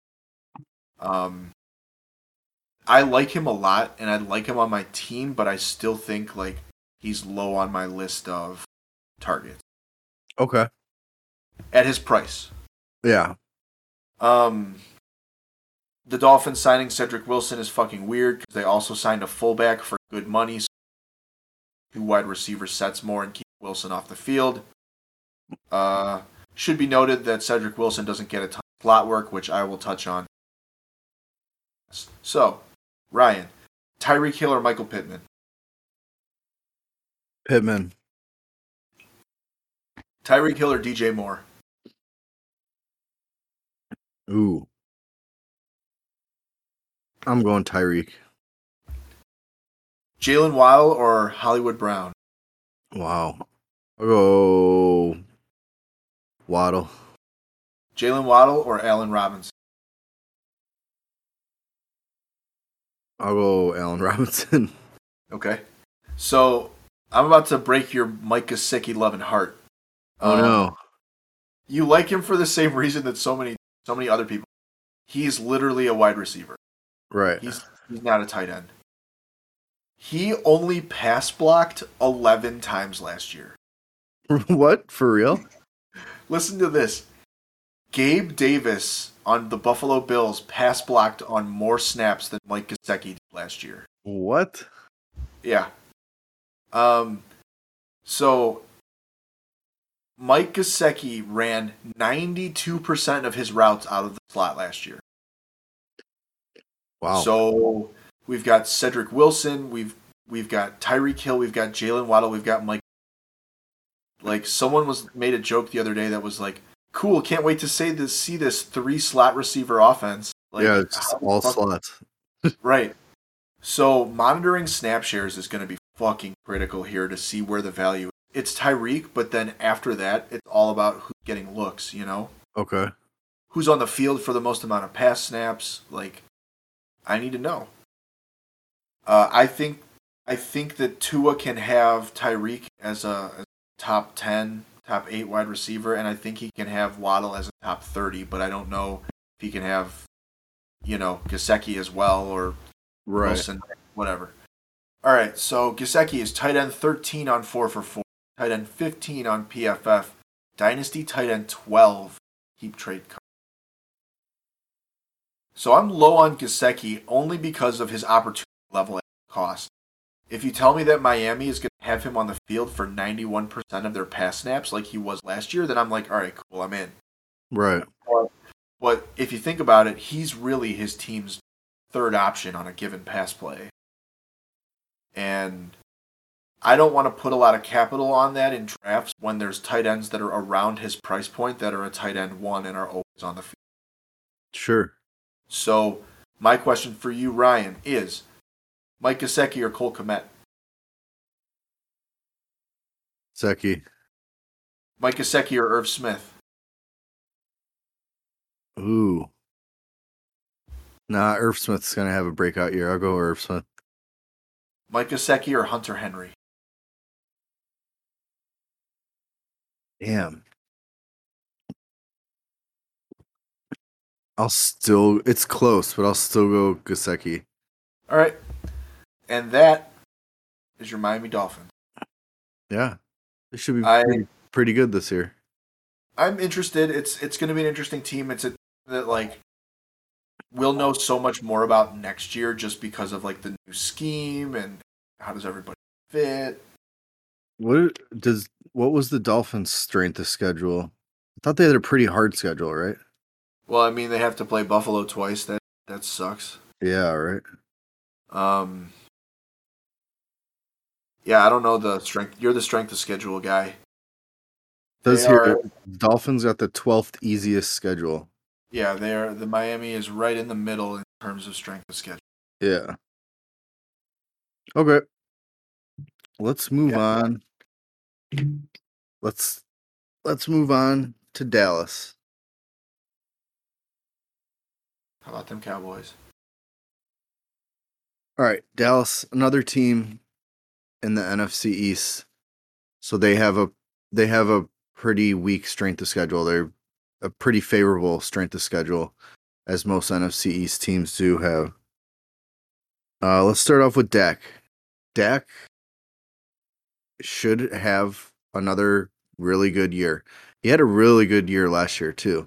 Speaker 1: I like him a lot, and I like him on my team, but I still think like he's low on my list of targets.
Speaker 2: Okay.
Speaker 1: At his price.
Speaker 2: Yeah.
Speaker 1: The Dolphins signing Cedric Wilson is fucking weird because they also signed a fullback for good money. So 2 wide receiver sets more and keep Wilson off the field. Should be noted that Cedric Wilson doesn't get a ton of slot work, which I will touch on. So, Ryan, Tyreek Hill or Michael Pittman?
Speaker 2: Pittman.
Speaker 1: Tyreek Hill or DJ Moore?
Speaker 2: Ooh. I'm going Tyreek.
Speaker 1: Jalen Waddle or Hollywood Brown?
Speaker 2: Wow. I'll go Waddle.
Speaker 1: Jalen Waddle or Allen Robinson?
Speaker 2: I'll go Allen Robinson.
Speaker 1: Okay. So, I'm about to break your Mike Gesicki loving heart.
Speaker 2: Oh, no.
Speaker 1: You like him for the same reason that so many other people. He's literally a wide receiver.
Speaker 2: Right.
Speaker 1: He's not a tight end. He only pass blocked 11 times last year.
Speaker 2: What? For real?
Speaker 1: Listen to this. Gabe Davis on the Buffalo Bills pass blocked on more snaps than Mike Gesicki did last year.
Speaker 2: What?
Speaker 1: Yeah. So Mike Gesicki ran 92% of his routes out of the slot last year.
Speaker 2: Wow.
Speaker 1: So we've got Cedric Wilson, we've got Tyreek Hill, we've got Jalen Waddle, we've got Mike. Like someone made a joke the other day that was like, Cool. Can't wait to see this 3 slot receiver offense. Like,
Speaker 2: Yeah, it's just
Speaker 1: how the
Speaker 2: all
Speaker 1: fuck-
Speaker 2: slots.
Speaker 1: right. So monitoring snap shares is going to be fucking critical here to see where the value is. It's Tyreek, but then after that, it's all about who's getting looks, you know?
Speaker 2: Okay.
Speaker 1: Who's on the field for the most amount of pass snaps? Like, I need to know. I think that Tua can have Tyreek as a top 10, top 8 wide receiver, and I think he can have Waddle as a top 30, but I don't know if he can have, Gesicki as well, or
Speaker 2: Right.
Speaker 1: Wilson, whatever. All right, so Gesicki is tight end 13 on 4 for 4, tight end 15 on PFF, Dynasty tight end 12, keep trade. So I'm low on Gesicki only because of his opportunity level and cost. If you tell me that Miami is going to have him on the field for 91% of their pass snaps like he was last year, then I'm like, all right, cool, I'm in.
Speaker 2: Right.
Speaker 1: But if you think about it, he's really his team's third option on a given pass play. And I don't want to put a lot of capital on that in drafts when there's tight ends that are around his price point that are a tight end 1 and are always on the field.
Speaker 2: Sure.
Speaker 1: So my question for you, Ryan, is Mike Gesicki or Cole Kmet?
Speaker 2: Gesicki.
Speaker 1: Mike Gesicki or Irv Smith?
Speaker 2: Ooh. Nah, Irv Smith's gonna have a breakout year. I'll go Irv Smith.
Speaker 1: Mike Gesicki or Hunter Henry?
Speaker 2: Damn. It's close, but I'll still go Gesicki.
Speaker 1: All right. And that is your Miami Dolphins.
Speaker 2: Yeah. It should be pretty good this year.
Speaker 1: I'm interested. It's going to be an interesting team. It's a that like we'll know so much more about next year just because of like the new scheme and how does everybody fit.
Speaker 2: What was the Dolphins' strength of schedule? I thought they had a pretty hard schedule, right?
Speaker 1: Well, I mean they have to play Buffalo twice. That sucks.
Speaker 2: Yeah, right.
Speaker 1: Yeah, I don't know the strength. You're the strength of schedule guy.
Speaker 2: Dolphins got the 12th easiest schedule.
Speaker 1: Yeah, the Miami is right in the middle in terms of strength of schedule.
Speaker 2: Yeah. Okay. Let's move on. Let's move on to Dallas.
Speaker 1: How about them Cowboys?
Speaker 2: All right, Dallas, another team in the NFC East. So they have a pretty weak strength of schedule. They're a pretty favorable strength of schedule, as most NFC East teams do have. Let's start off with Dak. Dak should have another really good year. He had a really good year last year too.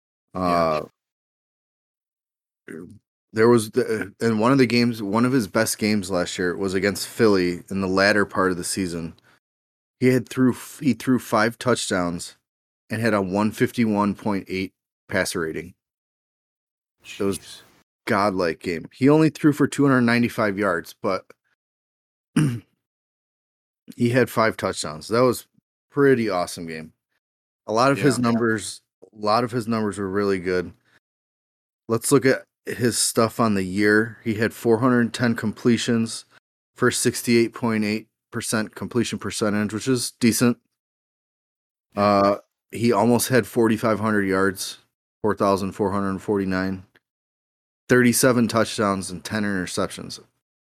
Speaker 2: There was in one of his best games last year was against Philly in the latter part of the season. He threw 5 touchdowns and had a 151.8 passer rating.
Speaker 1: Jeez.
Speaker 2: It was godlike game. He only threw for 295 yards, but he had 5 touchdowns. That was pretty awesome game. A lot of his numbers were really good. Let's look at his stuff on the year. He had 410 completions for 68.8% completion percentage, which is decent. He almost had 4,500 yards, 4,449, 37 touchdowns, and 10 interceptions.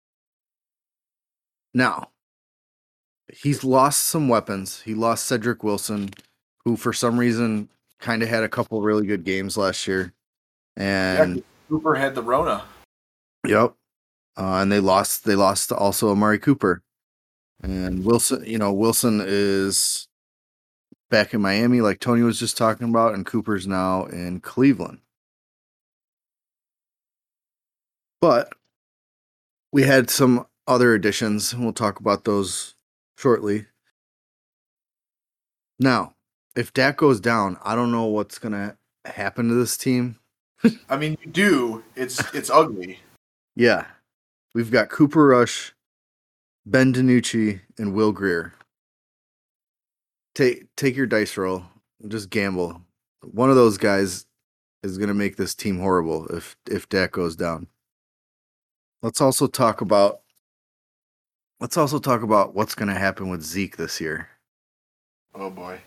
Speaker 2: Now, he's lost some weapons. He lost Cedric Wilson, who for some reason kind of had a couple really good games last year. And
Speaker 1: Cooper had the Rona.
Speaker 2: Yep. And they lost also Amari Cooper. And Wilson is back in Miami, like Tony was just talking about, and Cooper's now in Cleveland. But we had some other additions, and we'll talk about those shortly. Now, if Dak goes down, I don't know what's going to happen to this team.
Speaker 1: I mean, you do. It's ugly.
Speaker 2: Yeah. We've got Cooper Rush, Ben DiNucci, and Will Grier. Take your dice roll. Just gamble. one of those guys is going to make this team horrible if Dak goes down. Let's also talk about what's going to happen with Zeke this year.
Speaker 1: Oh boy.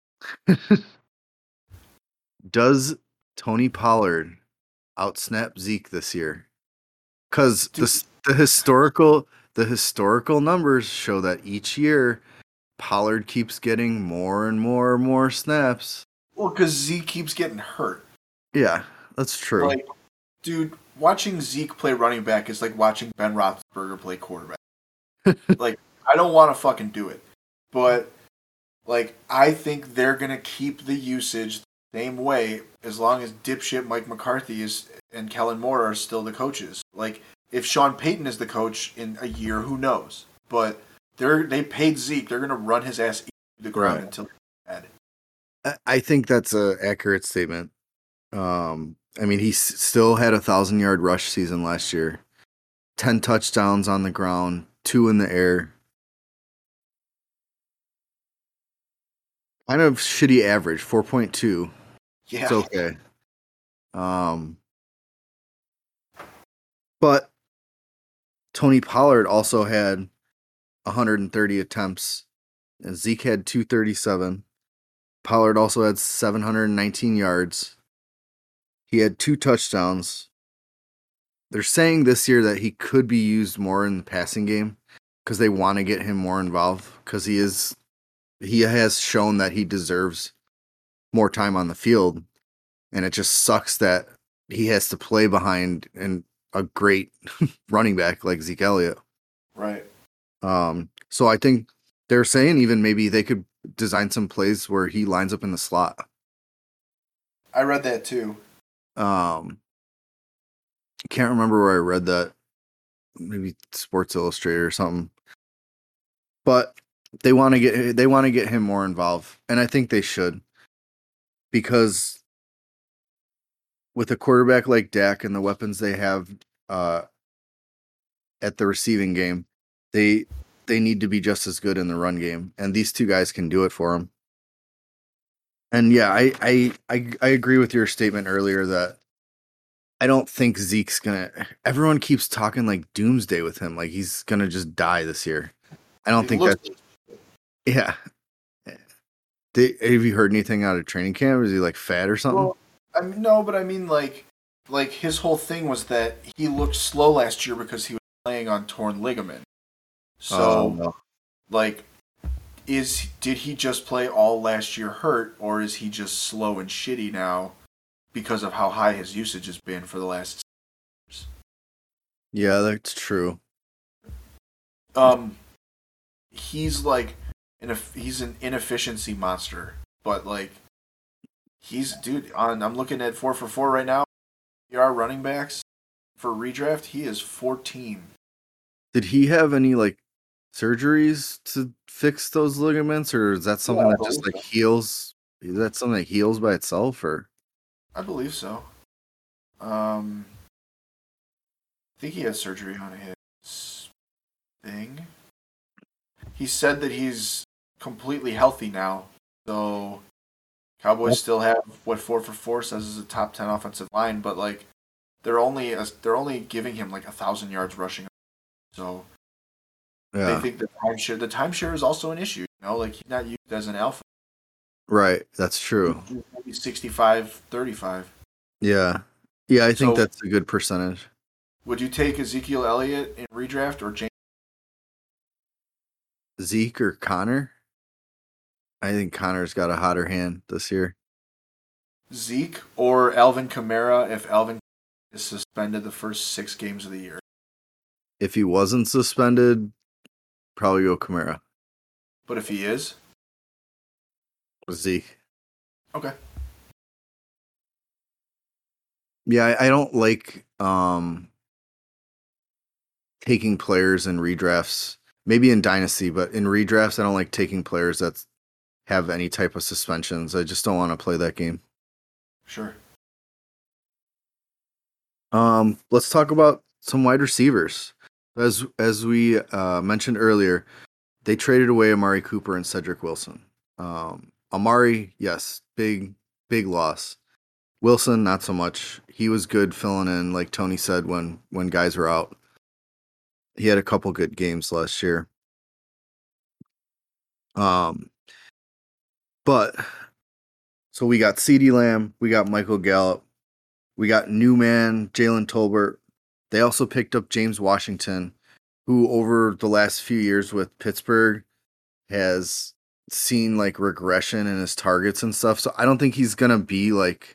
Speaker 2: Does Tony Pollard outsnap Zeke this year? Because the historical numbers show that each year Pollard keeps getting more and more snaps.
Speaker 1: Well, because Zeke keeps getting hurt.
Speaker 2: Yeah, that's true.
Speaker 1: Like, dude, watching Zeke play running back is like watching Ben Roethlisberger play quarterback. Like, I don't want to fucking do it, but like, I think they're gonna keep the usage the same way as long as dipshit Mike McCarthy and Kellen Moore are still the coaches. Like, if Sean Payton is the coach in a year, who knows? But they paid Zeke. They're gonna run his ass into the ground until he's bad.
Speaker 2: I think that's an accurate statement. I mean, he still had 1,000-yard rush season last year, 10 touchdowns on the ground, 2 in the air. Kind of shitty average, 4.2.
Speaker 1: Yeah,
Speaker 2: it's okay. But Tony Pollard also had 130 attempts, and Zeke had 237. Pollard also had 719 yards. He had 2 touchdowns. They're saying this year that he could be used more in the passing game because they want to get him more involved because he has shown that he deserves more time on the field, and it just sucks that he has to play behind a great running back like Zeke Elliott.
Speaker 1: Right.
Speaker 2: So I think they're saying even maybe they could design some plays where he lines up in the slot.
Speaker 1: I read that too.
Speaker 2: Can't remember where I read that. Maybe Sports Illustrated or something. But they want to get him more involved, and I think they should, because with a quarterback like Dak and the weapons they have at the receiving game, they need to be just as good in the run game, and these two guys can do it for him. And yeah, I agree with your statement earlier that I don't think Zeke's gonna. Everyone keeps talking like doomsday with him, like he's gonna just die this year. I don't think that. Yeah. Have you heard anything out of training camp? Is he like fat or something?
Speaker 1: Well, I mean, no, but I mean like his whole thing was that he looked slow last year because he was playing on torn ligament. So,
Speaker 2: no.
Speaker 1: Like, did he just play all last year hurt, or is he just slow and shitty now because of how high his usage has been for the last years?
Speaker 2: Yeah, that's true.
Speaker 1: He's like he's an inefficiency monster, but like I'm looking at 4-for-4 right now. PPR running backs for redraft, he is 14.
Speaker 2: Did he have any like surgeries to fix those ligaments, or is that something that just like heals? Is that something that heals by itself, or?
Speaker 1: I believe so. I think he has surgery on his thing. He said that he's completely healthy now. So Cowboys still have what 4-for-4 says is a top 10 offensive line, but like they're only giving him like 1,000 yards rushing. So they think the timeshare is also an issue. You know, like he's not used as an alpha.
Speaker 2: Right, that's true.
Speaker 1: Maybe 65-35.
Speaker 2: Yeah, I think that's a good percentage.
Speaker 1: Would you take Ezekiel Elliott in redraft or James?
Speaker 2: Zeke or Connor? I think Connor's got a hotter hand this year.
Speaker 1: Zeke or Alvin Kamara if Alvin is suspended the first 6 games of the year.
Speaker 2: If he wasn't suspended, probably go Kamara.
Speaker 1: But if he is?
Speaker 2: Zeke.
Speaker 1: Okay.
Speaker 2: Yeah, I don't like taking players in redrafts. Maybe in Dynasty, but in redrafts, I don't like taking players that have any type of suspensions. I just don't want to play that game.
Speaker 1: Sure.
Speaker 2: Let's talk about some wide receivers. As we mentioned earlier, they traded away Amari Cooper and Cedric Wilson. Amari, yes, big big loss. Wilson, not so much. He was good filling in, like Tony said, when guys were out. He had a couple good games last year. But so we got CeeDee Lamb, we got Michael Gallup, we got Newman, Jalen Tolbert. They also picked up James Washington, who over the last few years with Pittsburgh has seen like regression in his targets and stuff. So I don't think he's gonna be like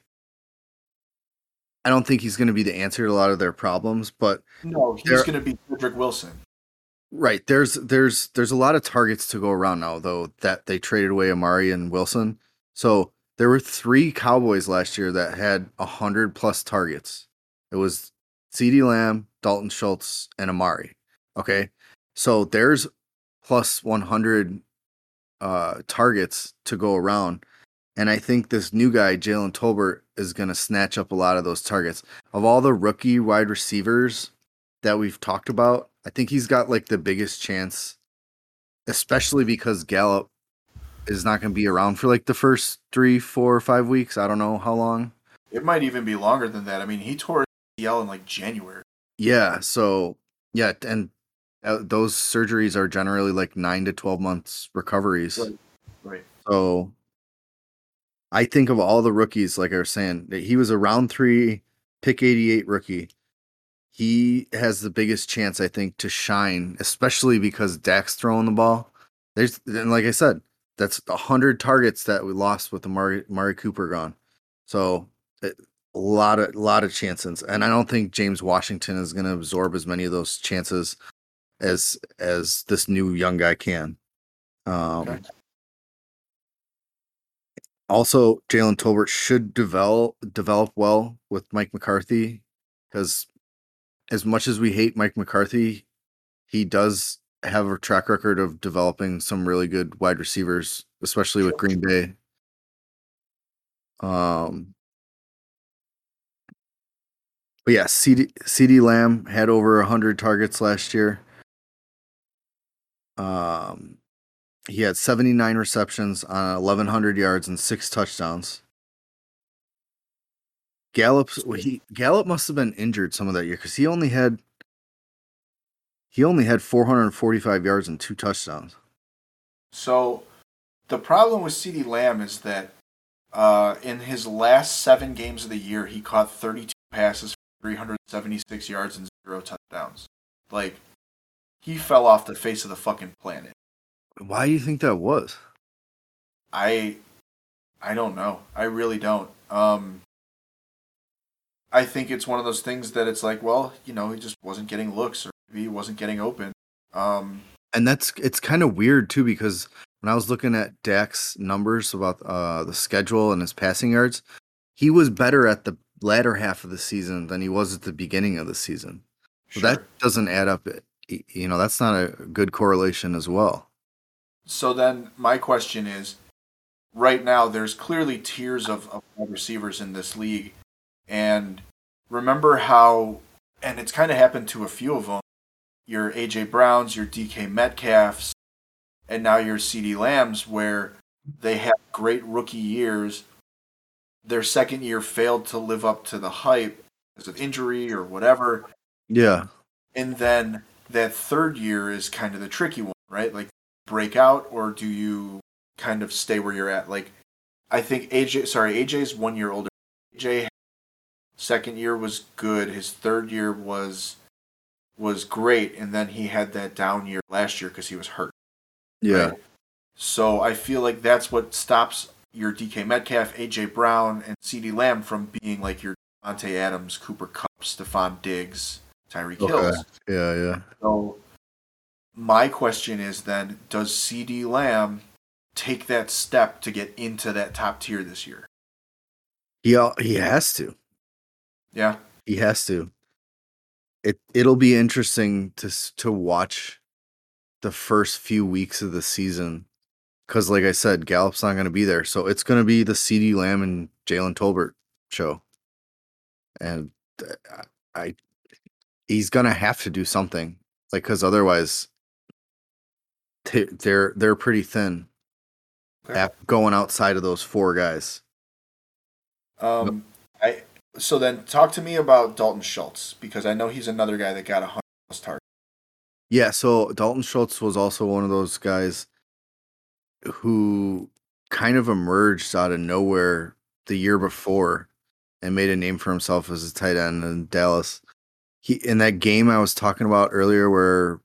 Speaker 2: I don't think he's gonna be the answer to a lot of their problems, but
Speaker 1: No, he's going to be Cedric Wilson.
Speaker 2: right, there's a lot of targets to go around now though that they traded away Amari and Wilson. So there were 3 Cowboys last year that had 100+ targets. It was CeeDee Lamb, Dalton Schultz, and Amari. Okay. So there's plus 100 targets to go around. And I think this new guy, Jalen Tolbert, is going to snatch up a lot of those targets. Of all the rookie wide receivers that we've talked about, I think he's got like the biggest chance, especially because Gallup is not going to be around for like the first 3, 4, or 5 weeks. I don't know how long.
Speaker 1: It might even be longer than that. I mean, he tore his ACL in like January.
Speaker 2: Yeah. So, yeah. And those surgeries are generally like 9 to 12 months recoveries.
Speaker 1: Right.
Speaker 2: So I think of all the rookies, like I was saying, that he was a round 3, pick 88 rookie. He has the biggest chance, I think, to shine, especially because Dak's throwing the ball. And like I said, that's 100 targets that we lost with the Mari Cooper gone. So a lot of chances, and I don't think James Washington is going to absorb as many of those chances as this new young guy can.
Speaker 1: Okay.
Speaker 2: Also, Jalen Tolbert should develop well with Mike McCarthy, because as much as we hate Mike McCarthy, he does have a track record of developing some really good wide receivers, especially with Green Bay. But yeah, CeeDee Lamb had over 100 targets last year. He had 79 receptions on 1,100 yards and 6 touchdowns. Gallup must have been injured some of that year because he only had 445 yards and 2 touchdowns.
Speaker 1: So the problem with CeeDee Lamb is that in his last 7 games of the year, he caught 32 passes for 376 yards and 0 touchdowns. Like, he fell off the face of the fucking planet.
Speaker 2: Why do you think that was?
Speaker 1: I don't know. I really don't. I think it's one of those things that it's like, well, he just wasn't getting looks, or maybe he wasn't getting open.
Speaker 2: And it's kind of weird too, because when I was looking at Dak's numbers about the schedule and his passing yards, he was better at the latter half of the season than he was at the beginning of the season. So
Speaker 1: Sure.
Speaker 2: that doesn't add up. That's not a good correlation as well.
Speaker 1: So then my question is, right now there's clearly tiers of wide receivers in this league. And remember how, and it's kind of happened to a few of them, your A.J. Browns, your DK Metcalfs, and now your CeeDee Lambs, where they have great rookie years. Their second year failed to live up to the hype because of injury or whatever.
Speaker 2: Yeah.
Speaker 1: And then that third year is kind of the tricky one, right? Like, break out, or do you kind of stay where you're at? Like, I think AJ's 1 year older. AJ second year was good. His third year was great, and then he had that down year last year because he was hurt.
Speaker 2: Yeah.
Speaker 1: Right? So I feel like that's what stops your DK Metcalf, AJ Brown, and CeeDee Lamb from being like your Devontae Adams, Cooper Kupp, Stephon Diggs, Tyreek Hills.
Speaker 2: Yeah.
Speaker 1: So my question is then, does CeeDee Lamb take that step to get into that top tier this year?
Speaker 2: He has to.
Speaker 1: Yeah.
Speaker 2: He has to. It'll be interesting to watch the first few weeks of the season, because like I said, Gallup's not going to be there, so it's going to be the CeeDee Lamb and Jalen Tolbert show, and he's going to have to do something, like, because otherwise they're pretty thin,
Speaker 1: Okay.
Speaker 2: going outside of those 4 guys. Yep.
Speaker 1: I so then talk to me about Dalton Schultz because I know he's another guy that got 100+ targets.
Speaker 2: Yeah, so Dalton Schultz was also one of those guys who kind of emerged out of nowhere the year before and made a name for himself as a tight end in Dallas. He in that game I was talking about earlier where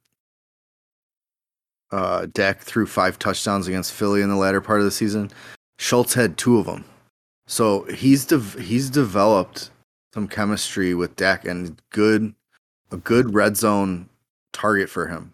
Speaker 2: Dak threw 5 touchdowns against Philly in the latter part of the season. Schultz had 2 of them. So he's developed some chemistry with Dak and a good red zone target for him.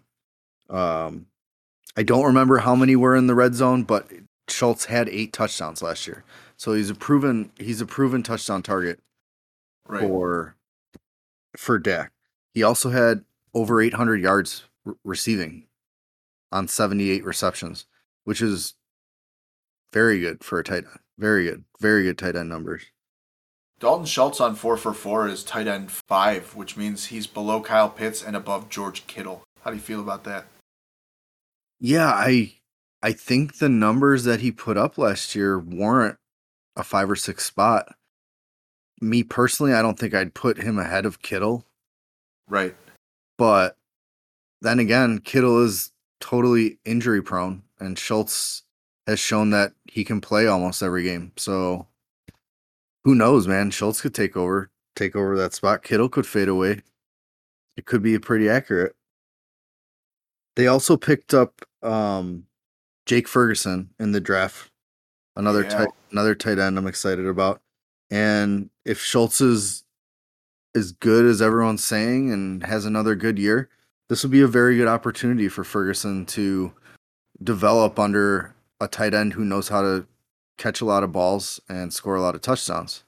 Speaker 2: I don't remember how many were in the red zone, but Schultz had 8 touchdowns last year. So he's a proven touchdown target
Speaker 1: Right.
Speaker 2: for Dak. He also had over 800 yards receiving on 78 receptions, which is very good for a tight end. Very good tight end numbers.
Speaker 1: Dalton Schultz on 4 for 4 is tight end 5, which means he's below Kyle Pitts and above George Kittle. How do you feel about that?
Speaker 2: Yeah, I think the numbers that he put up last year warrant a 5 or 6 spot. Me personally, I don't think I'd put him ahead of Kittle,
Speaker 1: Right.
Speaker 2: but then again, Kittle is totally injury prone, and Schultz has shown that he can play almost every game. So who knows, man? Schultz could take over that spot. Kittle could fade away. It could be pretty accurate. They also picked up Jake Ferguson in the draft. Another
Speaker 1: Yeah.
Speaker 2: tight end I'm excited about. And if Schultz is as good as everyone's saying and has another good year, this will be a very good opportunity for Ferguson to develop under a tight end who knows how to catch a lot of balls and score a lot of touchdowns.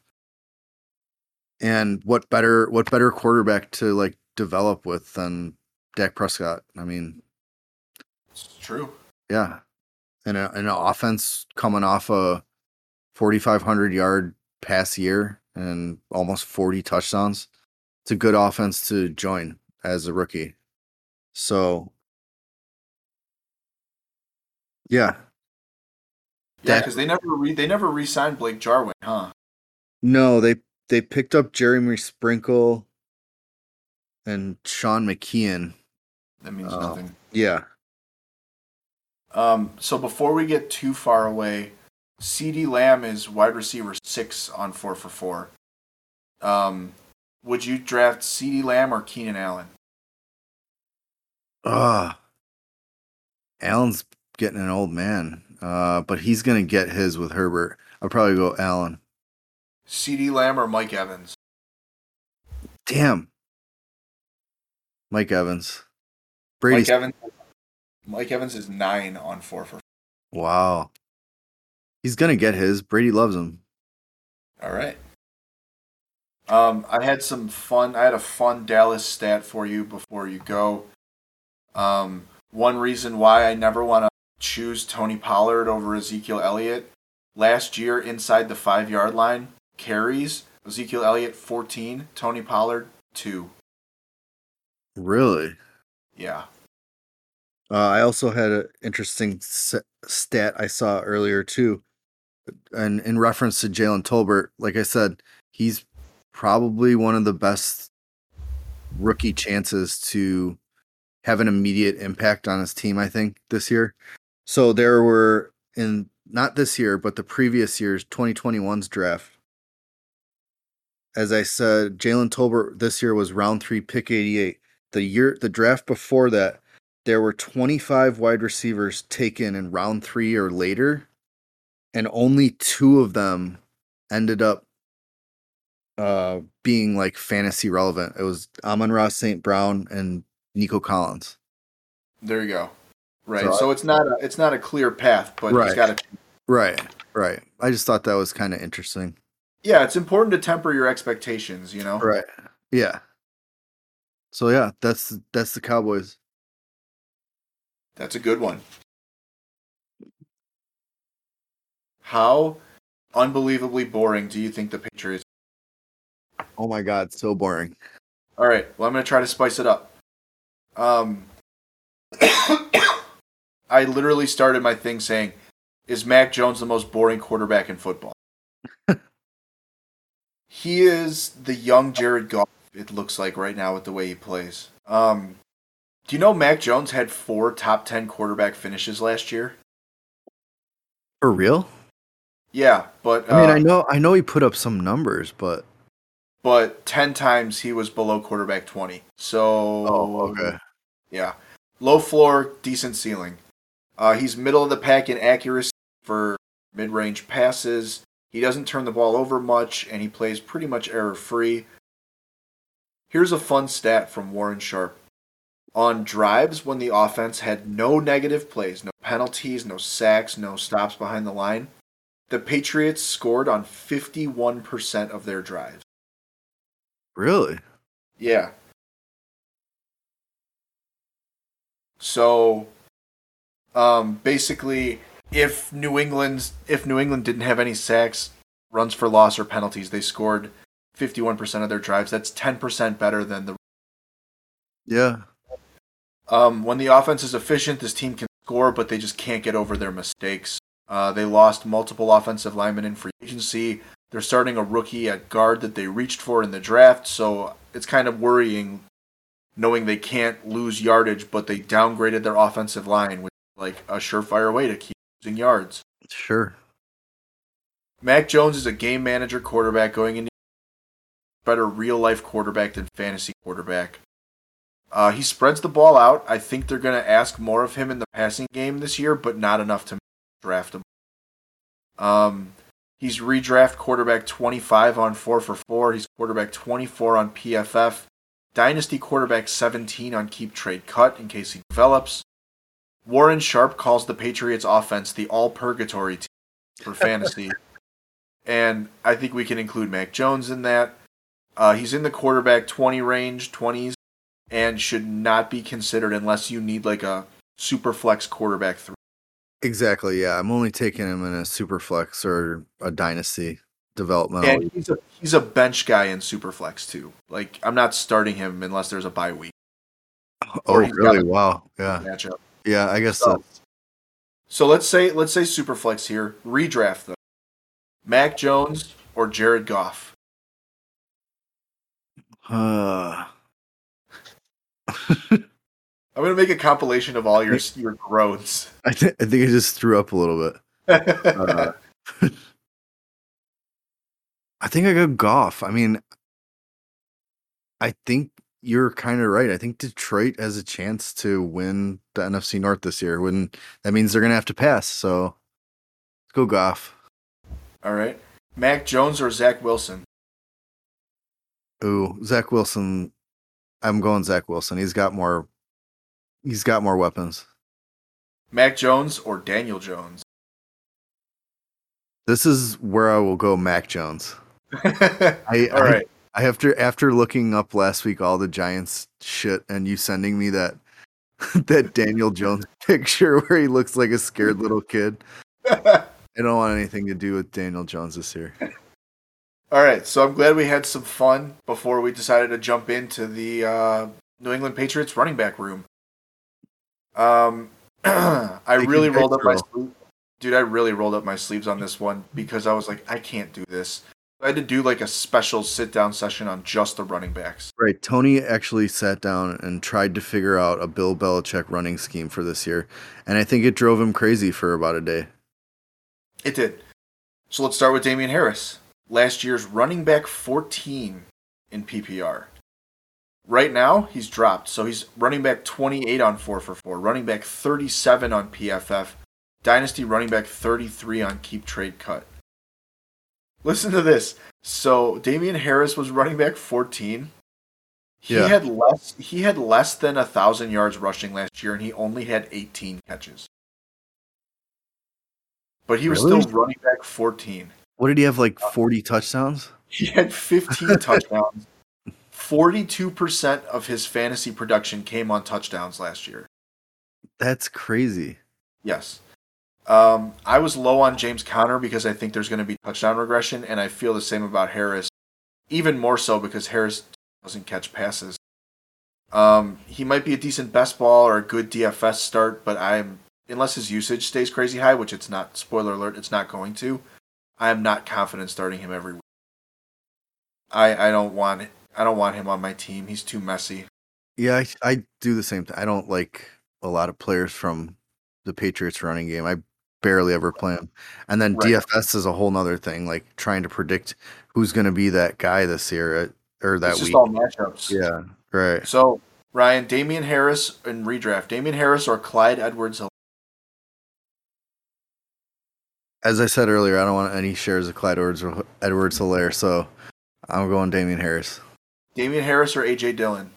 Speaker 2: And what better quarterback to like develop with than Dak Prescott? I mean,
Speaker 1: It's true.
Speaker 2: yeah. And an offense coming off a 4,500 yard pass year and almost 40 touchdowns. It's a good offense to join as a rookie. So, yeah.
Speaker 1: Yeah, because they never re-signed Blake Jarwin, huh?
Speaker 2: No, they picked up Jeremy Sprinkle and Sean McKeon.
Speaker 1: That means nothing.
Speaker 2: Yeah.
Speaker 1: So before we get too far away, CeeDee Lamb is wide receiver 6 on 4 for 4. Would you draft CeeDee Lamb or Keenan Allen?
Speaker 2: Allen's getting an old man. But he's gonna get his with Herbert. I'll probably go Allen.
Speaker 1: CeeDee Lamb or Mike Evans?
Speaker 2: Damn. Mike Evans.
Speaker 1: Mike Evans is 9 on 4 for 4.
Speaker 2: Wow. He's gonna get his. Brady loves him.
Speaker 1: All right. I had a fun Dallas stat for you before you go. One reason why I never want to choose Tony Pollard over Ezekiel Elliott. Last year, inside the 5-yard line, carries, Ezekiel Elliott 14, Tony Pollard 2.
Speaker 2: Really?
Speaker 1: Yeah.
Speaker 2: I also had an interesting stat I saw earlier too, and in reference to Jalen Tolbert. Like I said, he's probably one of the best rookie chances to have an immediate impact on his team, I think, this year. So there were, in not this year, but the previous year's 2021's draft. As I said, Jalen Tolbert this year was round 3, pick 88. The draft before that, there were 25 wide receivers taken in round 3 or later, and only 2 of them ended up being like fantasy relevant. It was Amon-Ra St. Brown and Nico Collins.
Speaker 1: There you go. Right. So it's not a clear path, but
Speaker 2: right.
Speaker 1: He's got to.
Speaker 2: Right. I just thought that was kind of interesting.
Speaker 1: Yeah, it's important to temper your expectations, you know.
Speaker 2: Right. Yeah. So yeah, that's the Cowboys.
Speaker 1: That's a good one. How unbelievably boring do you think the Patriots?
Speaker 2: Oh my God, so boring.
Speaker 1: All right. Well, I'm going to try to spice it up. I literally started my thing saying, "Is Mac Jones the most boring quarterback in football?" He is the young Jared Goff, it looks like right now with the way he plays. Do you know Mac Jones had 4 top 10 quarterback finishes last year?
Speaker 2: For real?
Speaker 1: Yeah, but
Speaker 2: I mean, I know he put up some numbers,
Speaker 1: but 10 times he was below quarterback 20.
Speaker 2: oh,
Speaker 1: So,
Speaker 2: okay.
Speaker 1: yeah. Low floor, decent ceiling. He's middle of the pack in accuracy for mid-range passes. He doesn't turn the ball over much, and he plays pretty much error-free. Here's a fun stat from Warren Sharp. On drives when the offense had no negative plays, no penalties, no sacks, no stops behind the line, the Patriots scored on 51% of their drives.
Speaker 2: Really?
Speaker 1: Yeah. So, basically, if New England didn't have any sacks, runs for loss, or penalties, they scored 51% of their drives. That's 10% better than the.
Speaker 2: Yeah.
Speaker 1: When the offense is efficient, this team can score, but they just can't get over their mistakes. They lost multiple offensive linemen in free agency. They're starting a rookie at guard that they reached for in the draft, so it's kind of worrying knowing they can't lose yardage, but they downgraded their offensive line, which is like a surefire way to keep losing yards.
Speaker 2: Sure.
Speaker 1: Mac Jones is a game manager quarterback going into better real life quarterback than fantasy quarterback. He spreads the ball out. I think they're going to ask more of him in the passing game this year, but not enough to draft him. He's redraft quarterback 25 on 4 for 4. He's quarterback 24 on PFF. Dynasty quarterback 17 on keep trade cut in case he develops. Warren Sharp calls the Patriots offense the all purgatory team for fantasy. And I think we can include Mac Jones in that. He's in the quarterback 20 range, 20s, and should not be considered unless you need like a super flex quarterback 3.
Speaker 2: Exactly. Yeah. I'm only taking him in a super flex or a dynasty developmental.
Speaker 1: And he's a bench guy in Superflex too. Like I'm not starting him unless there's a bye week.
Speaker 2: Oh, really? Wow. Yeah.
Speaker 1: Matchup.
Speaker 2: Yeah. I guess so.
Speaker 1: So let's say Superflex here. Redraft them. Mac Jones or Jared Goff.
Speaker 2: Uh,
Speaker 1: I'm gonna make a compilation of all your groans.
Speaker 2: I think I just threw up a little bit. I think I got Goff. I mean, I think you're kind of right. I think Detroit has a chance to win the NFC North this year. When that means they're gonna have to pass. So let's go Goff.
Speaker 1: All right, Mac Jones or Zach Wilson.
Speaker 2: Ooh, Zach Wilson. I'm going Zach Wilson. He's got more weapons.
Speaker 1: Mac Jones or Daniel Jones.
Speaker 2: This is where I will go Mac Jones.
Speaker 1: All right.
Speaker 2: I after looking up last week all the Giants shit and you sending me that Daniel Jones picture where he looks like a scared little kid. I don't want anything to do with Daniel Jones this year.
Speaker 1: All right, so I'm glad we had some fun before we decided to jump into the New England Patriots running back room. I really rolled up my sleeves. Dude, I really rolled up my sleeves on this one because I was like, I can't do this. I had to do like a special sit-down session on just the running backs.
Speaker 2: Right. Tony actually sat down and tried to figure out a Bill Belichick running scheme for this year, and I think it drove him crazy for about a day.
Speaker 1: It did. So let's start with Damian Harris. Last year's running back 14 in PPR. Right now, he's dropped. So he's running back 28 on 4 for 4, running back 37 on PFF, Dynasty running back 33 on keep trade cut. Listen to this. So Damian Harris was running back 14. He had less than 1,000 yards rushing last year, and he only had 18 catches. But he was still running back 14.
Speaker 2: What did he have, like 40 touchdowns?
Speaker 1: He had 15 touchdowns. 42% of his fantasy production came on touchdowns last year.
Speaker 2: That's crazy.
Speaker 1: Yes. I was low on James Conner because I think there's going to be touchdown regression, and I feel the same about Harris. Even more so because Harris doesn't catch passes. He might be a decent best ball or a good DFS start, but unless his usage stays crazy high, which it's not, spoiler alert, it's not going to, I am not confident starting him every week. I don't want him on my team. He's too messy.
Speaker 2: Yeah, I do the same thing. I don't like a lot of players from the Patriots running game. I barely ever play them. And then
Speaker 1: Right.
Speaker 2: DFS is a whole nother thing, like trying to predict who's going to be that guy this year or that
Speaker 1: It's just
Speaker 2: week.
Speaker 1: all matchups.
Speaker 2: Yeah, right.
Speaker 1: So Ryan, Damian Harris in redraft. Damian Harris or Clyde Edwards.
Speaker 2: As I said earlier, I don't want any shares of Clyde Edwards-Helaire, so I'm going Damian Harris.
Speaker 1: Damian Harris or AJ Dillon.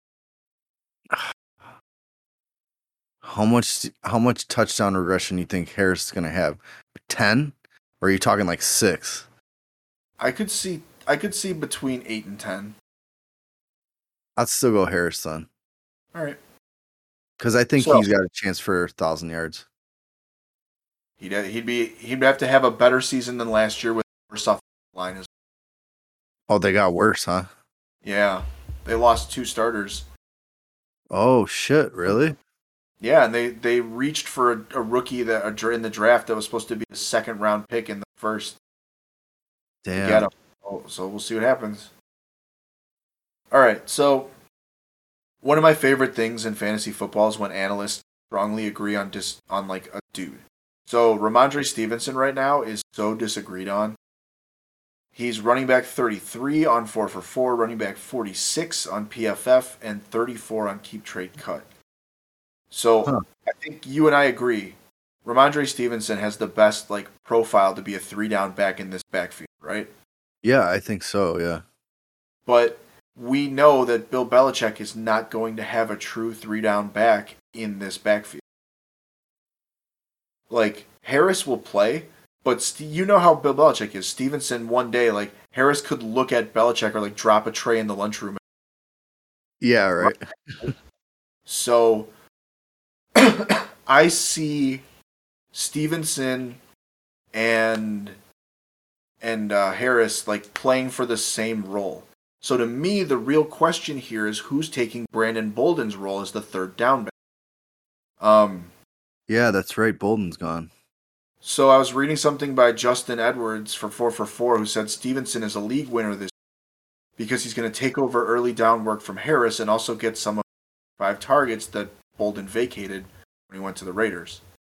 Speaker 2: How much touchdown regression do you think Harris is going to have? 10? Or are you talking like 6?
Speaker 1: I could see between 8 and 10.
Speaker 2: I'd still go Harris then.
Speaker 1: All right.
Speaker 2: Because I think he's got a chance for 1,000 yards.
Speaker 1: He'd have to have a better season than last year with the worst offensive line.
Speaker 2: Oh, they got worse, huh?
Speaker 1: Yeah, they lost 2 starters.
Speaker 2: Oh shit! Really?
Speaker 1: Yeah, and they reached for a rookie that in the draft that was supposed to be a second round pick in the first.
Speaker 2: Damn.
Speaker 1: Get him. Oh, so we'll see what happens. All right, so one of my favorite things in fantasy football is when analysts strongly agree on like a dude. So Ramondre Stevenson right now is so disagreed on. He's running back 33 on 4for4, running back 46 on PFF, and 34 on Keep Trade Cut. So I think you and I agree. Ramondre Stevenson has the best profile to be a 3-down back in this backfield, right?
Speaker 2: Yeah, I think so. Yeah.
Speaker 1: But we know that Bill Belichick is not going to have a true 3-down back in this backfield. Harris will play, but you know how Bill Belichick is. Stevenson one day, Harris could look at Belichick or drop a tray in the lunchroom.
Speaker 2: Yeah, right.
Speaker 1: So I see Stevenson and Harris playing for the same role. So to me, the real question here is who's taking Brandon Bolden's role as the 3rd down back.
Speaker 2: Yeah, that's right. Bolden's gone.
Speaker 1: So I was reading something by Justin Edwards for 4for4 who said Stevenson is a league winner this year because he's going to take over early down work from Harris and also get some of the 5 targets that Bolden vacated when he went to the Raiders.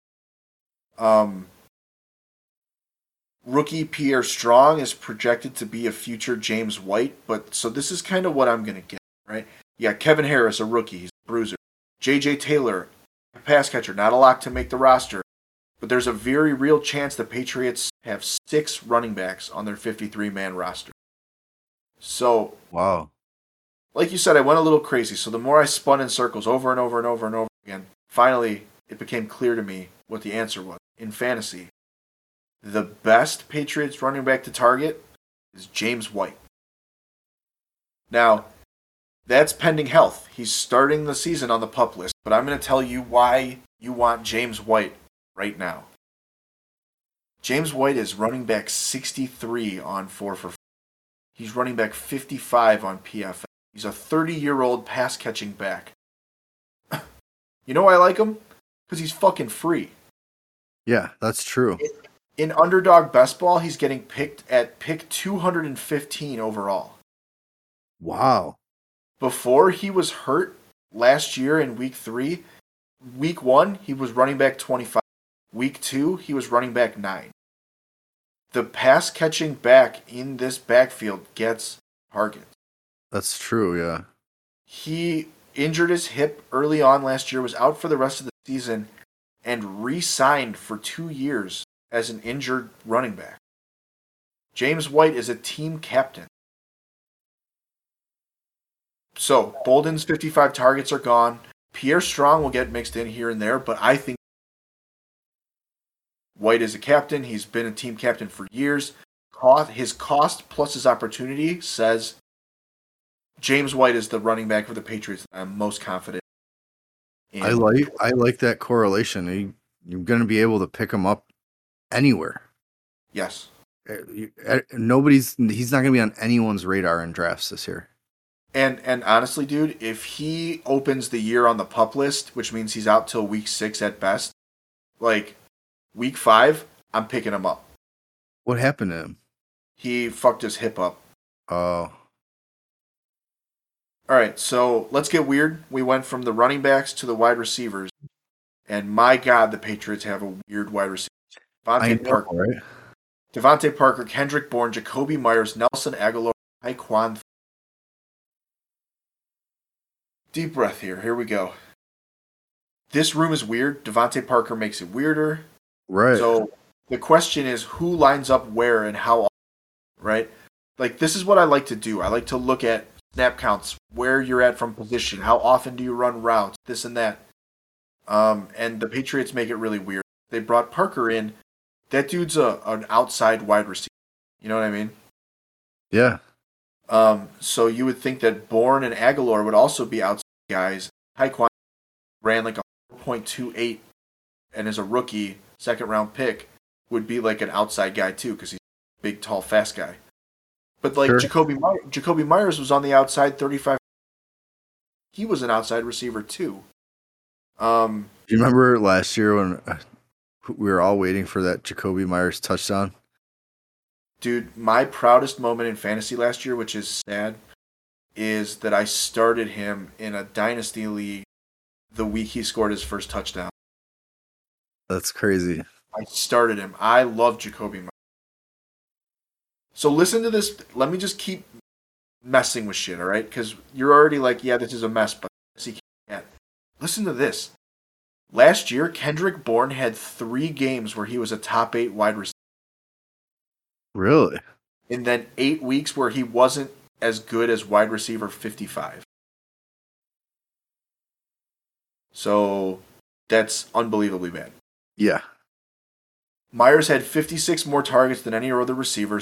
Speaker 1: Rookie Pierre Strong is projected to be a future James White, but so this is kind of what I'm going to get, right? Yeah, Kevin Harris, a rookie, he's a bruiser. J.J. Taylor, a pass catcher, not a lock to make the roster. But there's a very real chance the Patriots have 6 running backs on their 53-man roster. So,
Speaker 2: wow.
Speaker 1: Like you said, I went a little crazy. So the more I spun in circles over and over and over and over again, finally it became clear to me what the answer was. In fantasy, the best Patriots running back to target is James White. Now, that's pending health. He's starting the season on the PUP list, but I'm going to tell you why you want James White right now. James White is running back 63 on 4for4. He's running back 55 on PFF. He's a 30-year-old pass-catching back. You know why I like him? Because he's fucking free.
Speaker 2: Yeah, that's true.
Speaker 1: In Underdog Best Ball, he's getting picked at pick 215 overall.
Speaker 2: Wow.
Speaker 1: Before he was hurt last year in week 3, week 1, he was running back 25. Week 2, he was running back 9. The pass-catching back in this backfield gets targets.
Speaker 2: That's true, yeah.
Speaker 1: He injured his hip early on last year, was out for the rest of the season, and re-signed for 2 years as an injured running back. James White is a team captain. So, Bolden's 55 targets are gone. Pierre Strong will get mixed in here and there, but I think White is a captain. He's been a team captain for years. His cost plus his opportunity says James White is the running back for the Patriots that I'm most confident in.
Speaker 2: I like that correlation. You're going to be able to pick him up anywhere.
Speaker 1: Yes.
Speaker 2: He's not going to be on anyone's radar in drafts this year.
Speaker 1: And honestly, dude, if he opens the year on the PUP list, which means he's out till week 6 at best, week 5, I'm picking him up.
Speaker 2: What happened to him?
Speaker 1: He fucked his hip up.
Speaker 2: Oh,
Speaker 1: All right, so let's get weird. We went from the running backs to the wide receivers, and my God, the Patriots have a weird wide receiver.
Speaker 2: I
Speaker 1: Devontae
Speaker 2: know,
Speaker 1: Parker,
Speaker 2: right?
Speaker 1: Devontae Parker, Kendrick Bourne, Jacoby Myers, Nelson Aguilar, Tyquan. Deep breath here. Here we go. This room is weird. Devontae Parker makes it weirder.
Speaker 2: Right.
Speaker 1: So the question is, who lines up where and how often, right? Like, this is what I like to do. I like to look at snap counts, where you're at from position, how often do you run routes, this and that. And the Patriots make it really weird. They brought Parker in. That dude's an outside wide receiver. You know what I mean?
Speaker 2: Yeah.
Speaker 1: So you would think that Bourne and Aguilar would also be outside guys. Tyquan ran like a 4.28 and as a rookie, second round pick, would be like an outside guy too because he's a big, tall, fast guy. But like
Speaker 2: Sure.
Speaker 1: Jacoby Myers was on the outside 35. He was an outside receiver too.
Speaker 2: Do you remember last year when we were all waiting for that Jacoby Myers touchdown?
Speaker 1: Dude, my proudest moment in fantasy last year, which is sad, is that I started him in a dynasty league the week he scored his first touchdown.
Speaker 2: That's crazy.
Speaker 1: I started him. I love Jacoby Myers. So listen to this. Let me just keep messing with shit, all right? Because you're already like, yeah, this is a mess, but he can't. Listen to this. Last year, Kendrick Bourne had 3 games where he was a top 8 wide receiver.
Speaker 2: Really?
Speaker 1: And then 8 weeks where he wasn't as good as wide receiver 55. So that's unbelievably bad.
Speaker 2: Yeah.
Speaker 1: Myers had 56 more targets than any other receivers.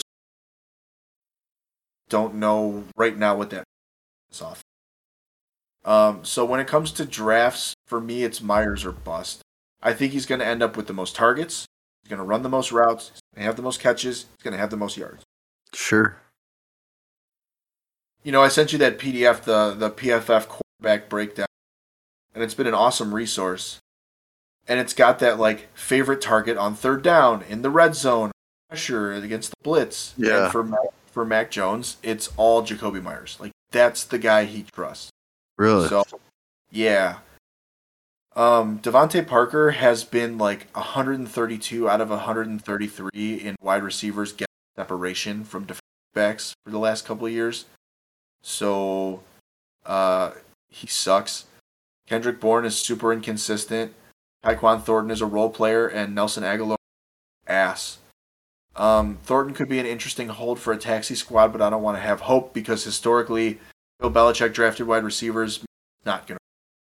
Speaker 1: Don't know right now what that is off. So when it comes to drafts, for me, it's Myers or bust. I think he's going to end up with the most targets. He's going to run the most routes. He's going to have the most catches. He's going to have the most yards.
Speaker 2: Sure.
Speaker 1: You know, I sent you that PDF, the PFF quarterback breakdown, and it's been an awesome resource. And it's got that, like, favorite target on third down, in the red zone, pressure against the blitz.
Speaker 2: Yeah.
Speaker 1: And for Mac Jones, it's all Jacoby Myers. Like, that's the guy he trusts.
Speaker 2: Really?
Speaker 1: So, yeah. Devontae Parker has been like 132 out of 133 in wide receivers get separation from defensive backs for the last couple of years. So, he sucks. Kendrick Bourne is super inconsistent. Tyquan Thornton is a role player, and Nelson Aguilar ass. Thornton could be an interesting hold for a taxi squad, but I don't want to have hope because historically, Bill Belichick drafted wide receivers. Not gonna.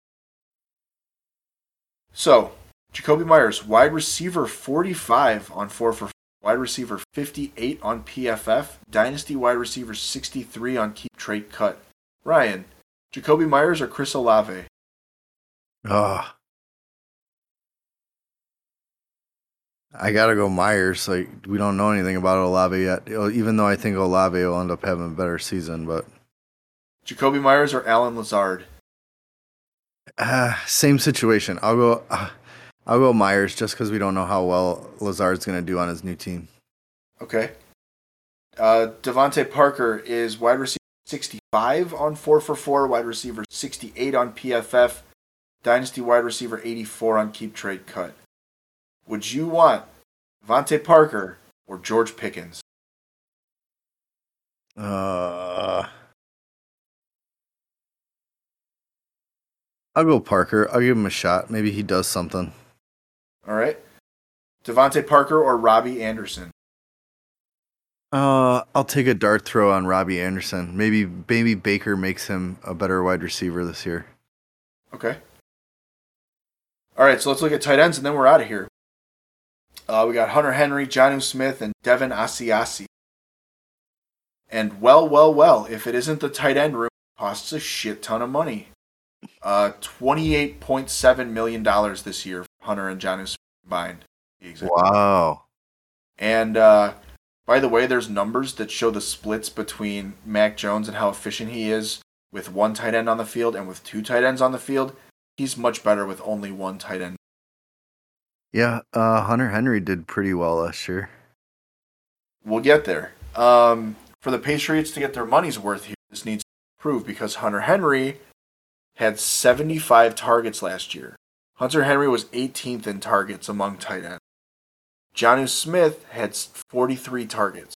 Speaker 1: So, Jacoby Myers, wide receiver 45 on 4 for 4, wide receiver 58 on PFF, dynasty wide receiver 63 on Keep Trade Cut. Ryan, Jacoby Myers or Chris Olave?
Speaker 2: Oh. I gotta go Myers. Like, we don't know anything about Olave yet. Even though I think Olave will end up having a better season, but
Speaker 1: Jacoby Myers or Alan Lazard?
Speaker 2: same situation. I'll go Myers just because we don't know how well Lazard's gonna do on his new team.
Speaker 1: Okay. Devontae Parker is wide receiver 65 on 4 for 4, wide receiver 68 on PFF, dynasty wide receiver 84 on Keep Trade Cut. Would you want Devontae Parker or George Pickens?
Speaker 2: I'll go Parker. I'll give him a shot. Maybe he does something.
Speaker 1: All right. Devontae Parker or Robbie Anderson?
Speaker 2: I'll take a dart throw on Robbie Anderson. Maybe Baker makes him a better wide receiver this year.
Speaker 1: Okay. All right, so let's look at tight ends, and then we're out of here. We got Hunter Henry, Jonnu Smith, and Devin Asiasi. And well, if it isn't the tight end room, it costs a shit ton of money. $28.7 million this year for Hunter and Jonnu Smith combined.
Speaker 2: Wow.
Speaker 1: And by the way, there's numbers that show the splits between Mac Jones and how efficient he is with one tight end on the field and with 2 tight ends on the field. He's much better with only 1 tight end.
Speaker 2: Yeah, Hunter Henry did pretty well last year.
Speaker 1: We'll get there. for the Patriots to get their money's worth here, this needs to improve because Hunter Henry had 75 targets last year. Hunter Henry was 18th in targets among tight ends. Jonnu Smith had 43 targets.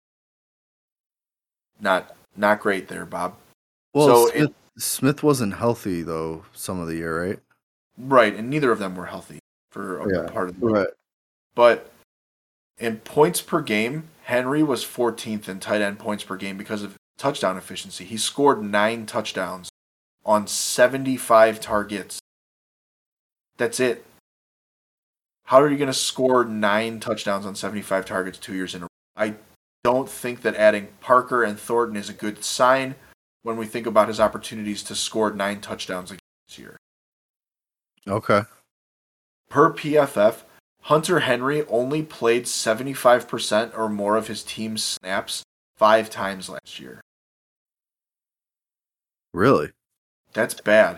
Speaker 1: Not great there, Bob.
Speaker 2: Well, so Smith wasn't healthy though some of the year, right?
Speaker 1: Right, and neither of them were healthy for a good part of the year.
Speaker 2: Right.
Speaker 1: But in points per game, Henry was 14th in tight end points per game because of touchdown efficiency. He scored 9 touchdowns on 75 targets. That's it. How are you going to score 9 touchdowns on 75 targets 2 years in a row? I don't think that adding Parker and Thornton is a good sign when we think about his opportunities to score 9 touchdowns again this year.
Speaker 2: Okay.
Speaker 1: Per PFF, Hunter Henry only played 75% or more of his team's snaps 5 times last year.
Speaker 2: Really?
Speaker 1: That's bad.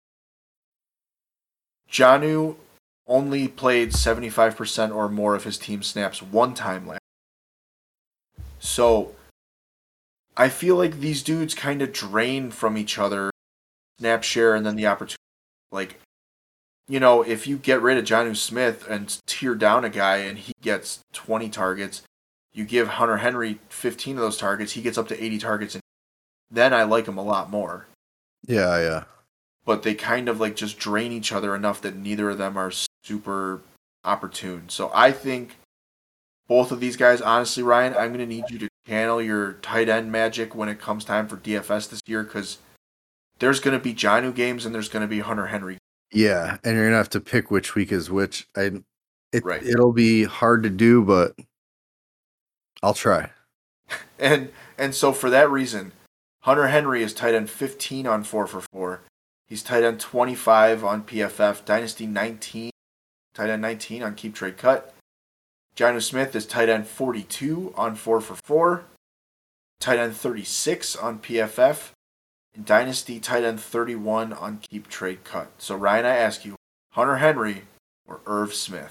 Speaker 1: Jonnu only played 75% or more of his team's snaps 1 time last year. So, I feel like these dudes kind of drain from each other, snap share, and then the opportunity. Like, you know, if you get rid of Jonnu Smith and tear down a guy and he gets 20 targets, you give Hunter Henry 15 of those targets, he gets up to 80 targets, and then I like him a lot more.
Speaker 2: Yeah.
Speaker 1: But they kind of like just drain each other enough that neither of them are super opportune. So I think both of these guys, honestly, Ryan, I'm going to need you to channel your tight end magic when it comes time for DFS this year, because there's going to be Jonnu games and there's going to be Hunter Henry.
Speaker 2: Yeah, and you're gonna have to pick which week is which.
Speaker 1: Right.
Speaker 2: It'll be hard to do, but I'll try.
Speaker 1: And so for that reason, Hunter Henry is tight end 15 on 4for4. He's tight end 25 on PFF. Dynasty 19, tight end 19 on Keep Trade Cut. Jonnu Smith is tight end 42 on 4for4. Tight end 36 on PFF. And Dynasty tight end 31 on Keep Trade Cut. So Ryan, I ask you, Hunter Henry or Irv Smith?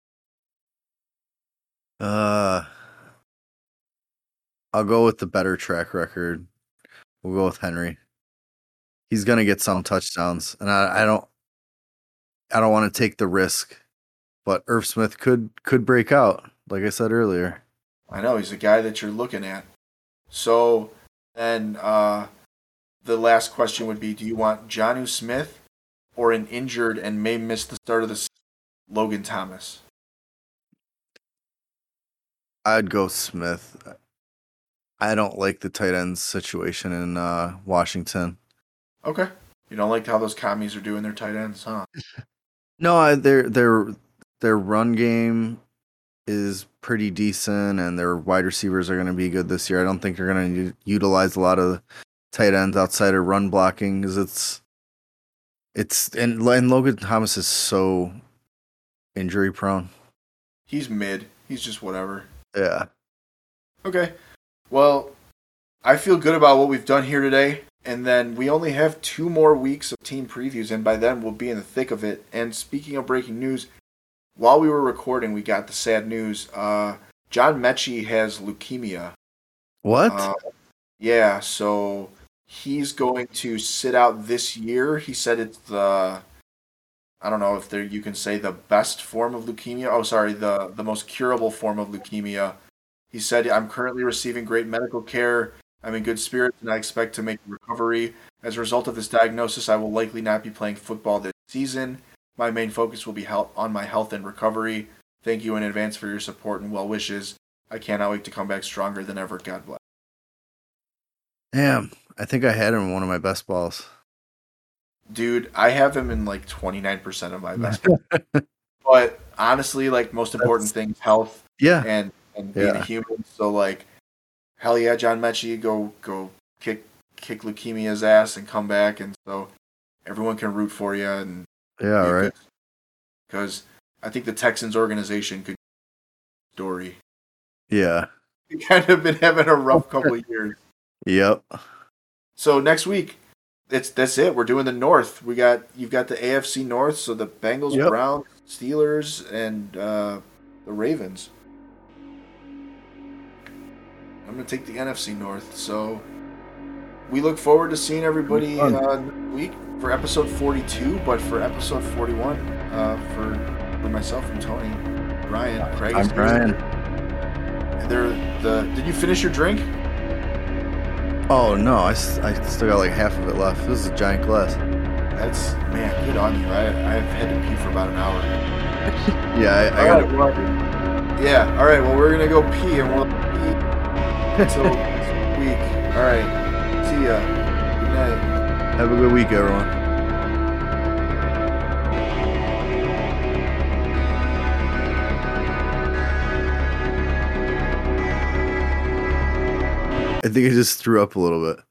Speaker 2: I'll go with the better track record. We'll go with Henry. He's gonna get some touchdowns, and I don't want to take the risk, but Irv Smith could break out, like I said earlier.
Speaker 1: I know, he's the guy that you're looking at. So then the last question would be, do you want Jonnu Smith or an injured and may miss the start of the season, Logan Thomas?
Speaker 2: I'd go Smith. I don't like the tight end situation in Washington.
Speaker 1: Okay. You don't like how those commies are doing their tight ends, huh?
Speaker 2: No, their run game is pretty decent, and their wide receivers are going to be good this year. I don't think they're going to utilize a lot of tight ends outside of run blocking, because and Logan Thomas is so injury prone.
Speaker 1: He's mid. He's just whatever.
Speaker 2: Yeah.
Speaker 1: Okay. Well, I feel good about what we've done here today. And then we only have 2 more weeks of team previews, and by then we'll be in the thick of it. And speaking of breaking news, while we were recording, we got the sad news. John Mechie has leukemia.
Speaker 2: What?
Speaker 1: Yeah, so he's going to sit out this year. He said it's I don't know if you can say the best form of leukemia. Oh, sorry, the most curable form of leukemia. He said, I'm currently receiving great medical care. I'm in good spirits, and I expect to make a recovery. As a result of this diagnosis, I will likely not be playing football this season. My main focus will be on my health and recovery. Thank you in advance for your support and well wishes. I cannot wait to come back stronger than ever. God bless.
Speaker 2: Damn, I think I had him in one of my best balls.
Speaker 1: Dude, I have him in like 29% of my best balls. But honestly, like, most important thing, health.
Speaker 2: Yeah.
Speaker 1: And being a human. So, like, hell yeah, John Mechie, go kick leukemia's ass and come back, and so everyone can root for you. And
Speaker 2: yeah, right.
Speaker 1: Because I think the Texans organization could story.
Speaker 2: Yeah.
Speaker 1: They kind of been having a rough couple of years.
Speaker 2: Yep.
Speaker 1: So next week, that's it. We're doing the North. You've got the AFC North, so the Bengals, Browns, Steelers, and the Ravens. I'm going to take the NFC North. So we look forward to seeing everybody next week for episode 42. But for episode 41, for myself and Tony, Ryan, Craig.
Speaker 2: I'm Brian.
Speaker 1: Did you finish your drink?
Speaker 2: Oh no, I still got like half of it left. This is a giant glass.
Speaker 1: That's, man, good on you. I've had to pee for about an hour.
Speaker 2: Yeah, I got it.
Speaker 1: Yeah, all right. Well, we're gonna go pee, and we'll pee until next week. All right. See ya. Good night.
Speaker 2: Have a good week, everyone. I think I just threw up a little bit.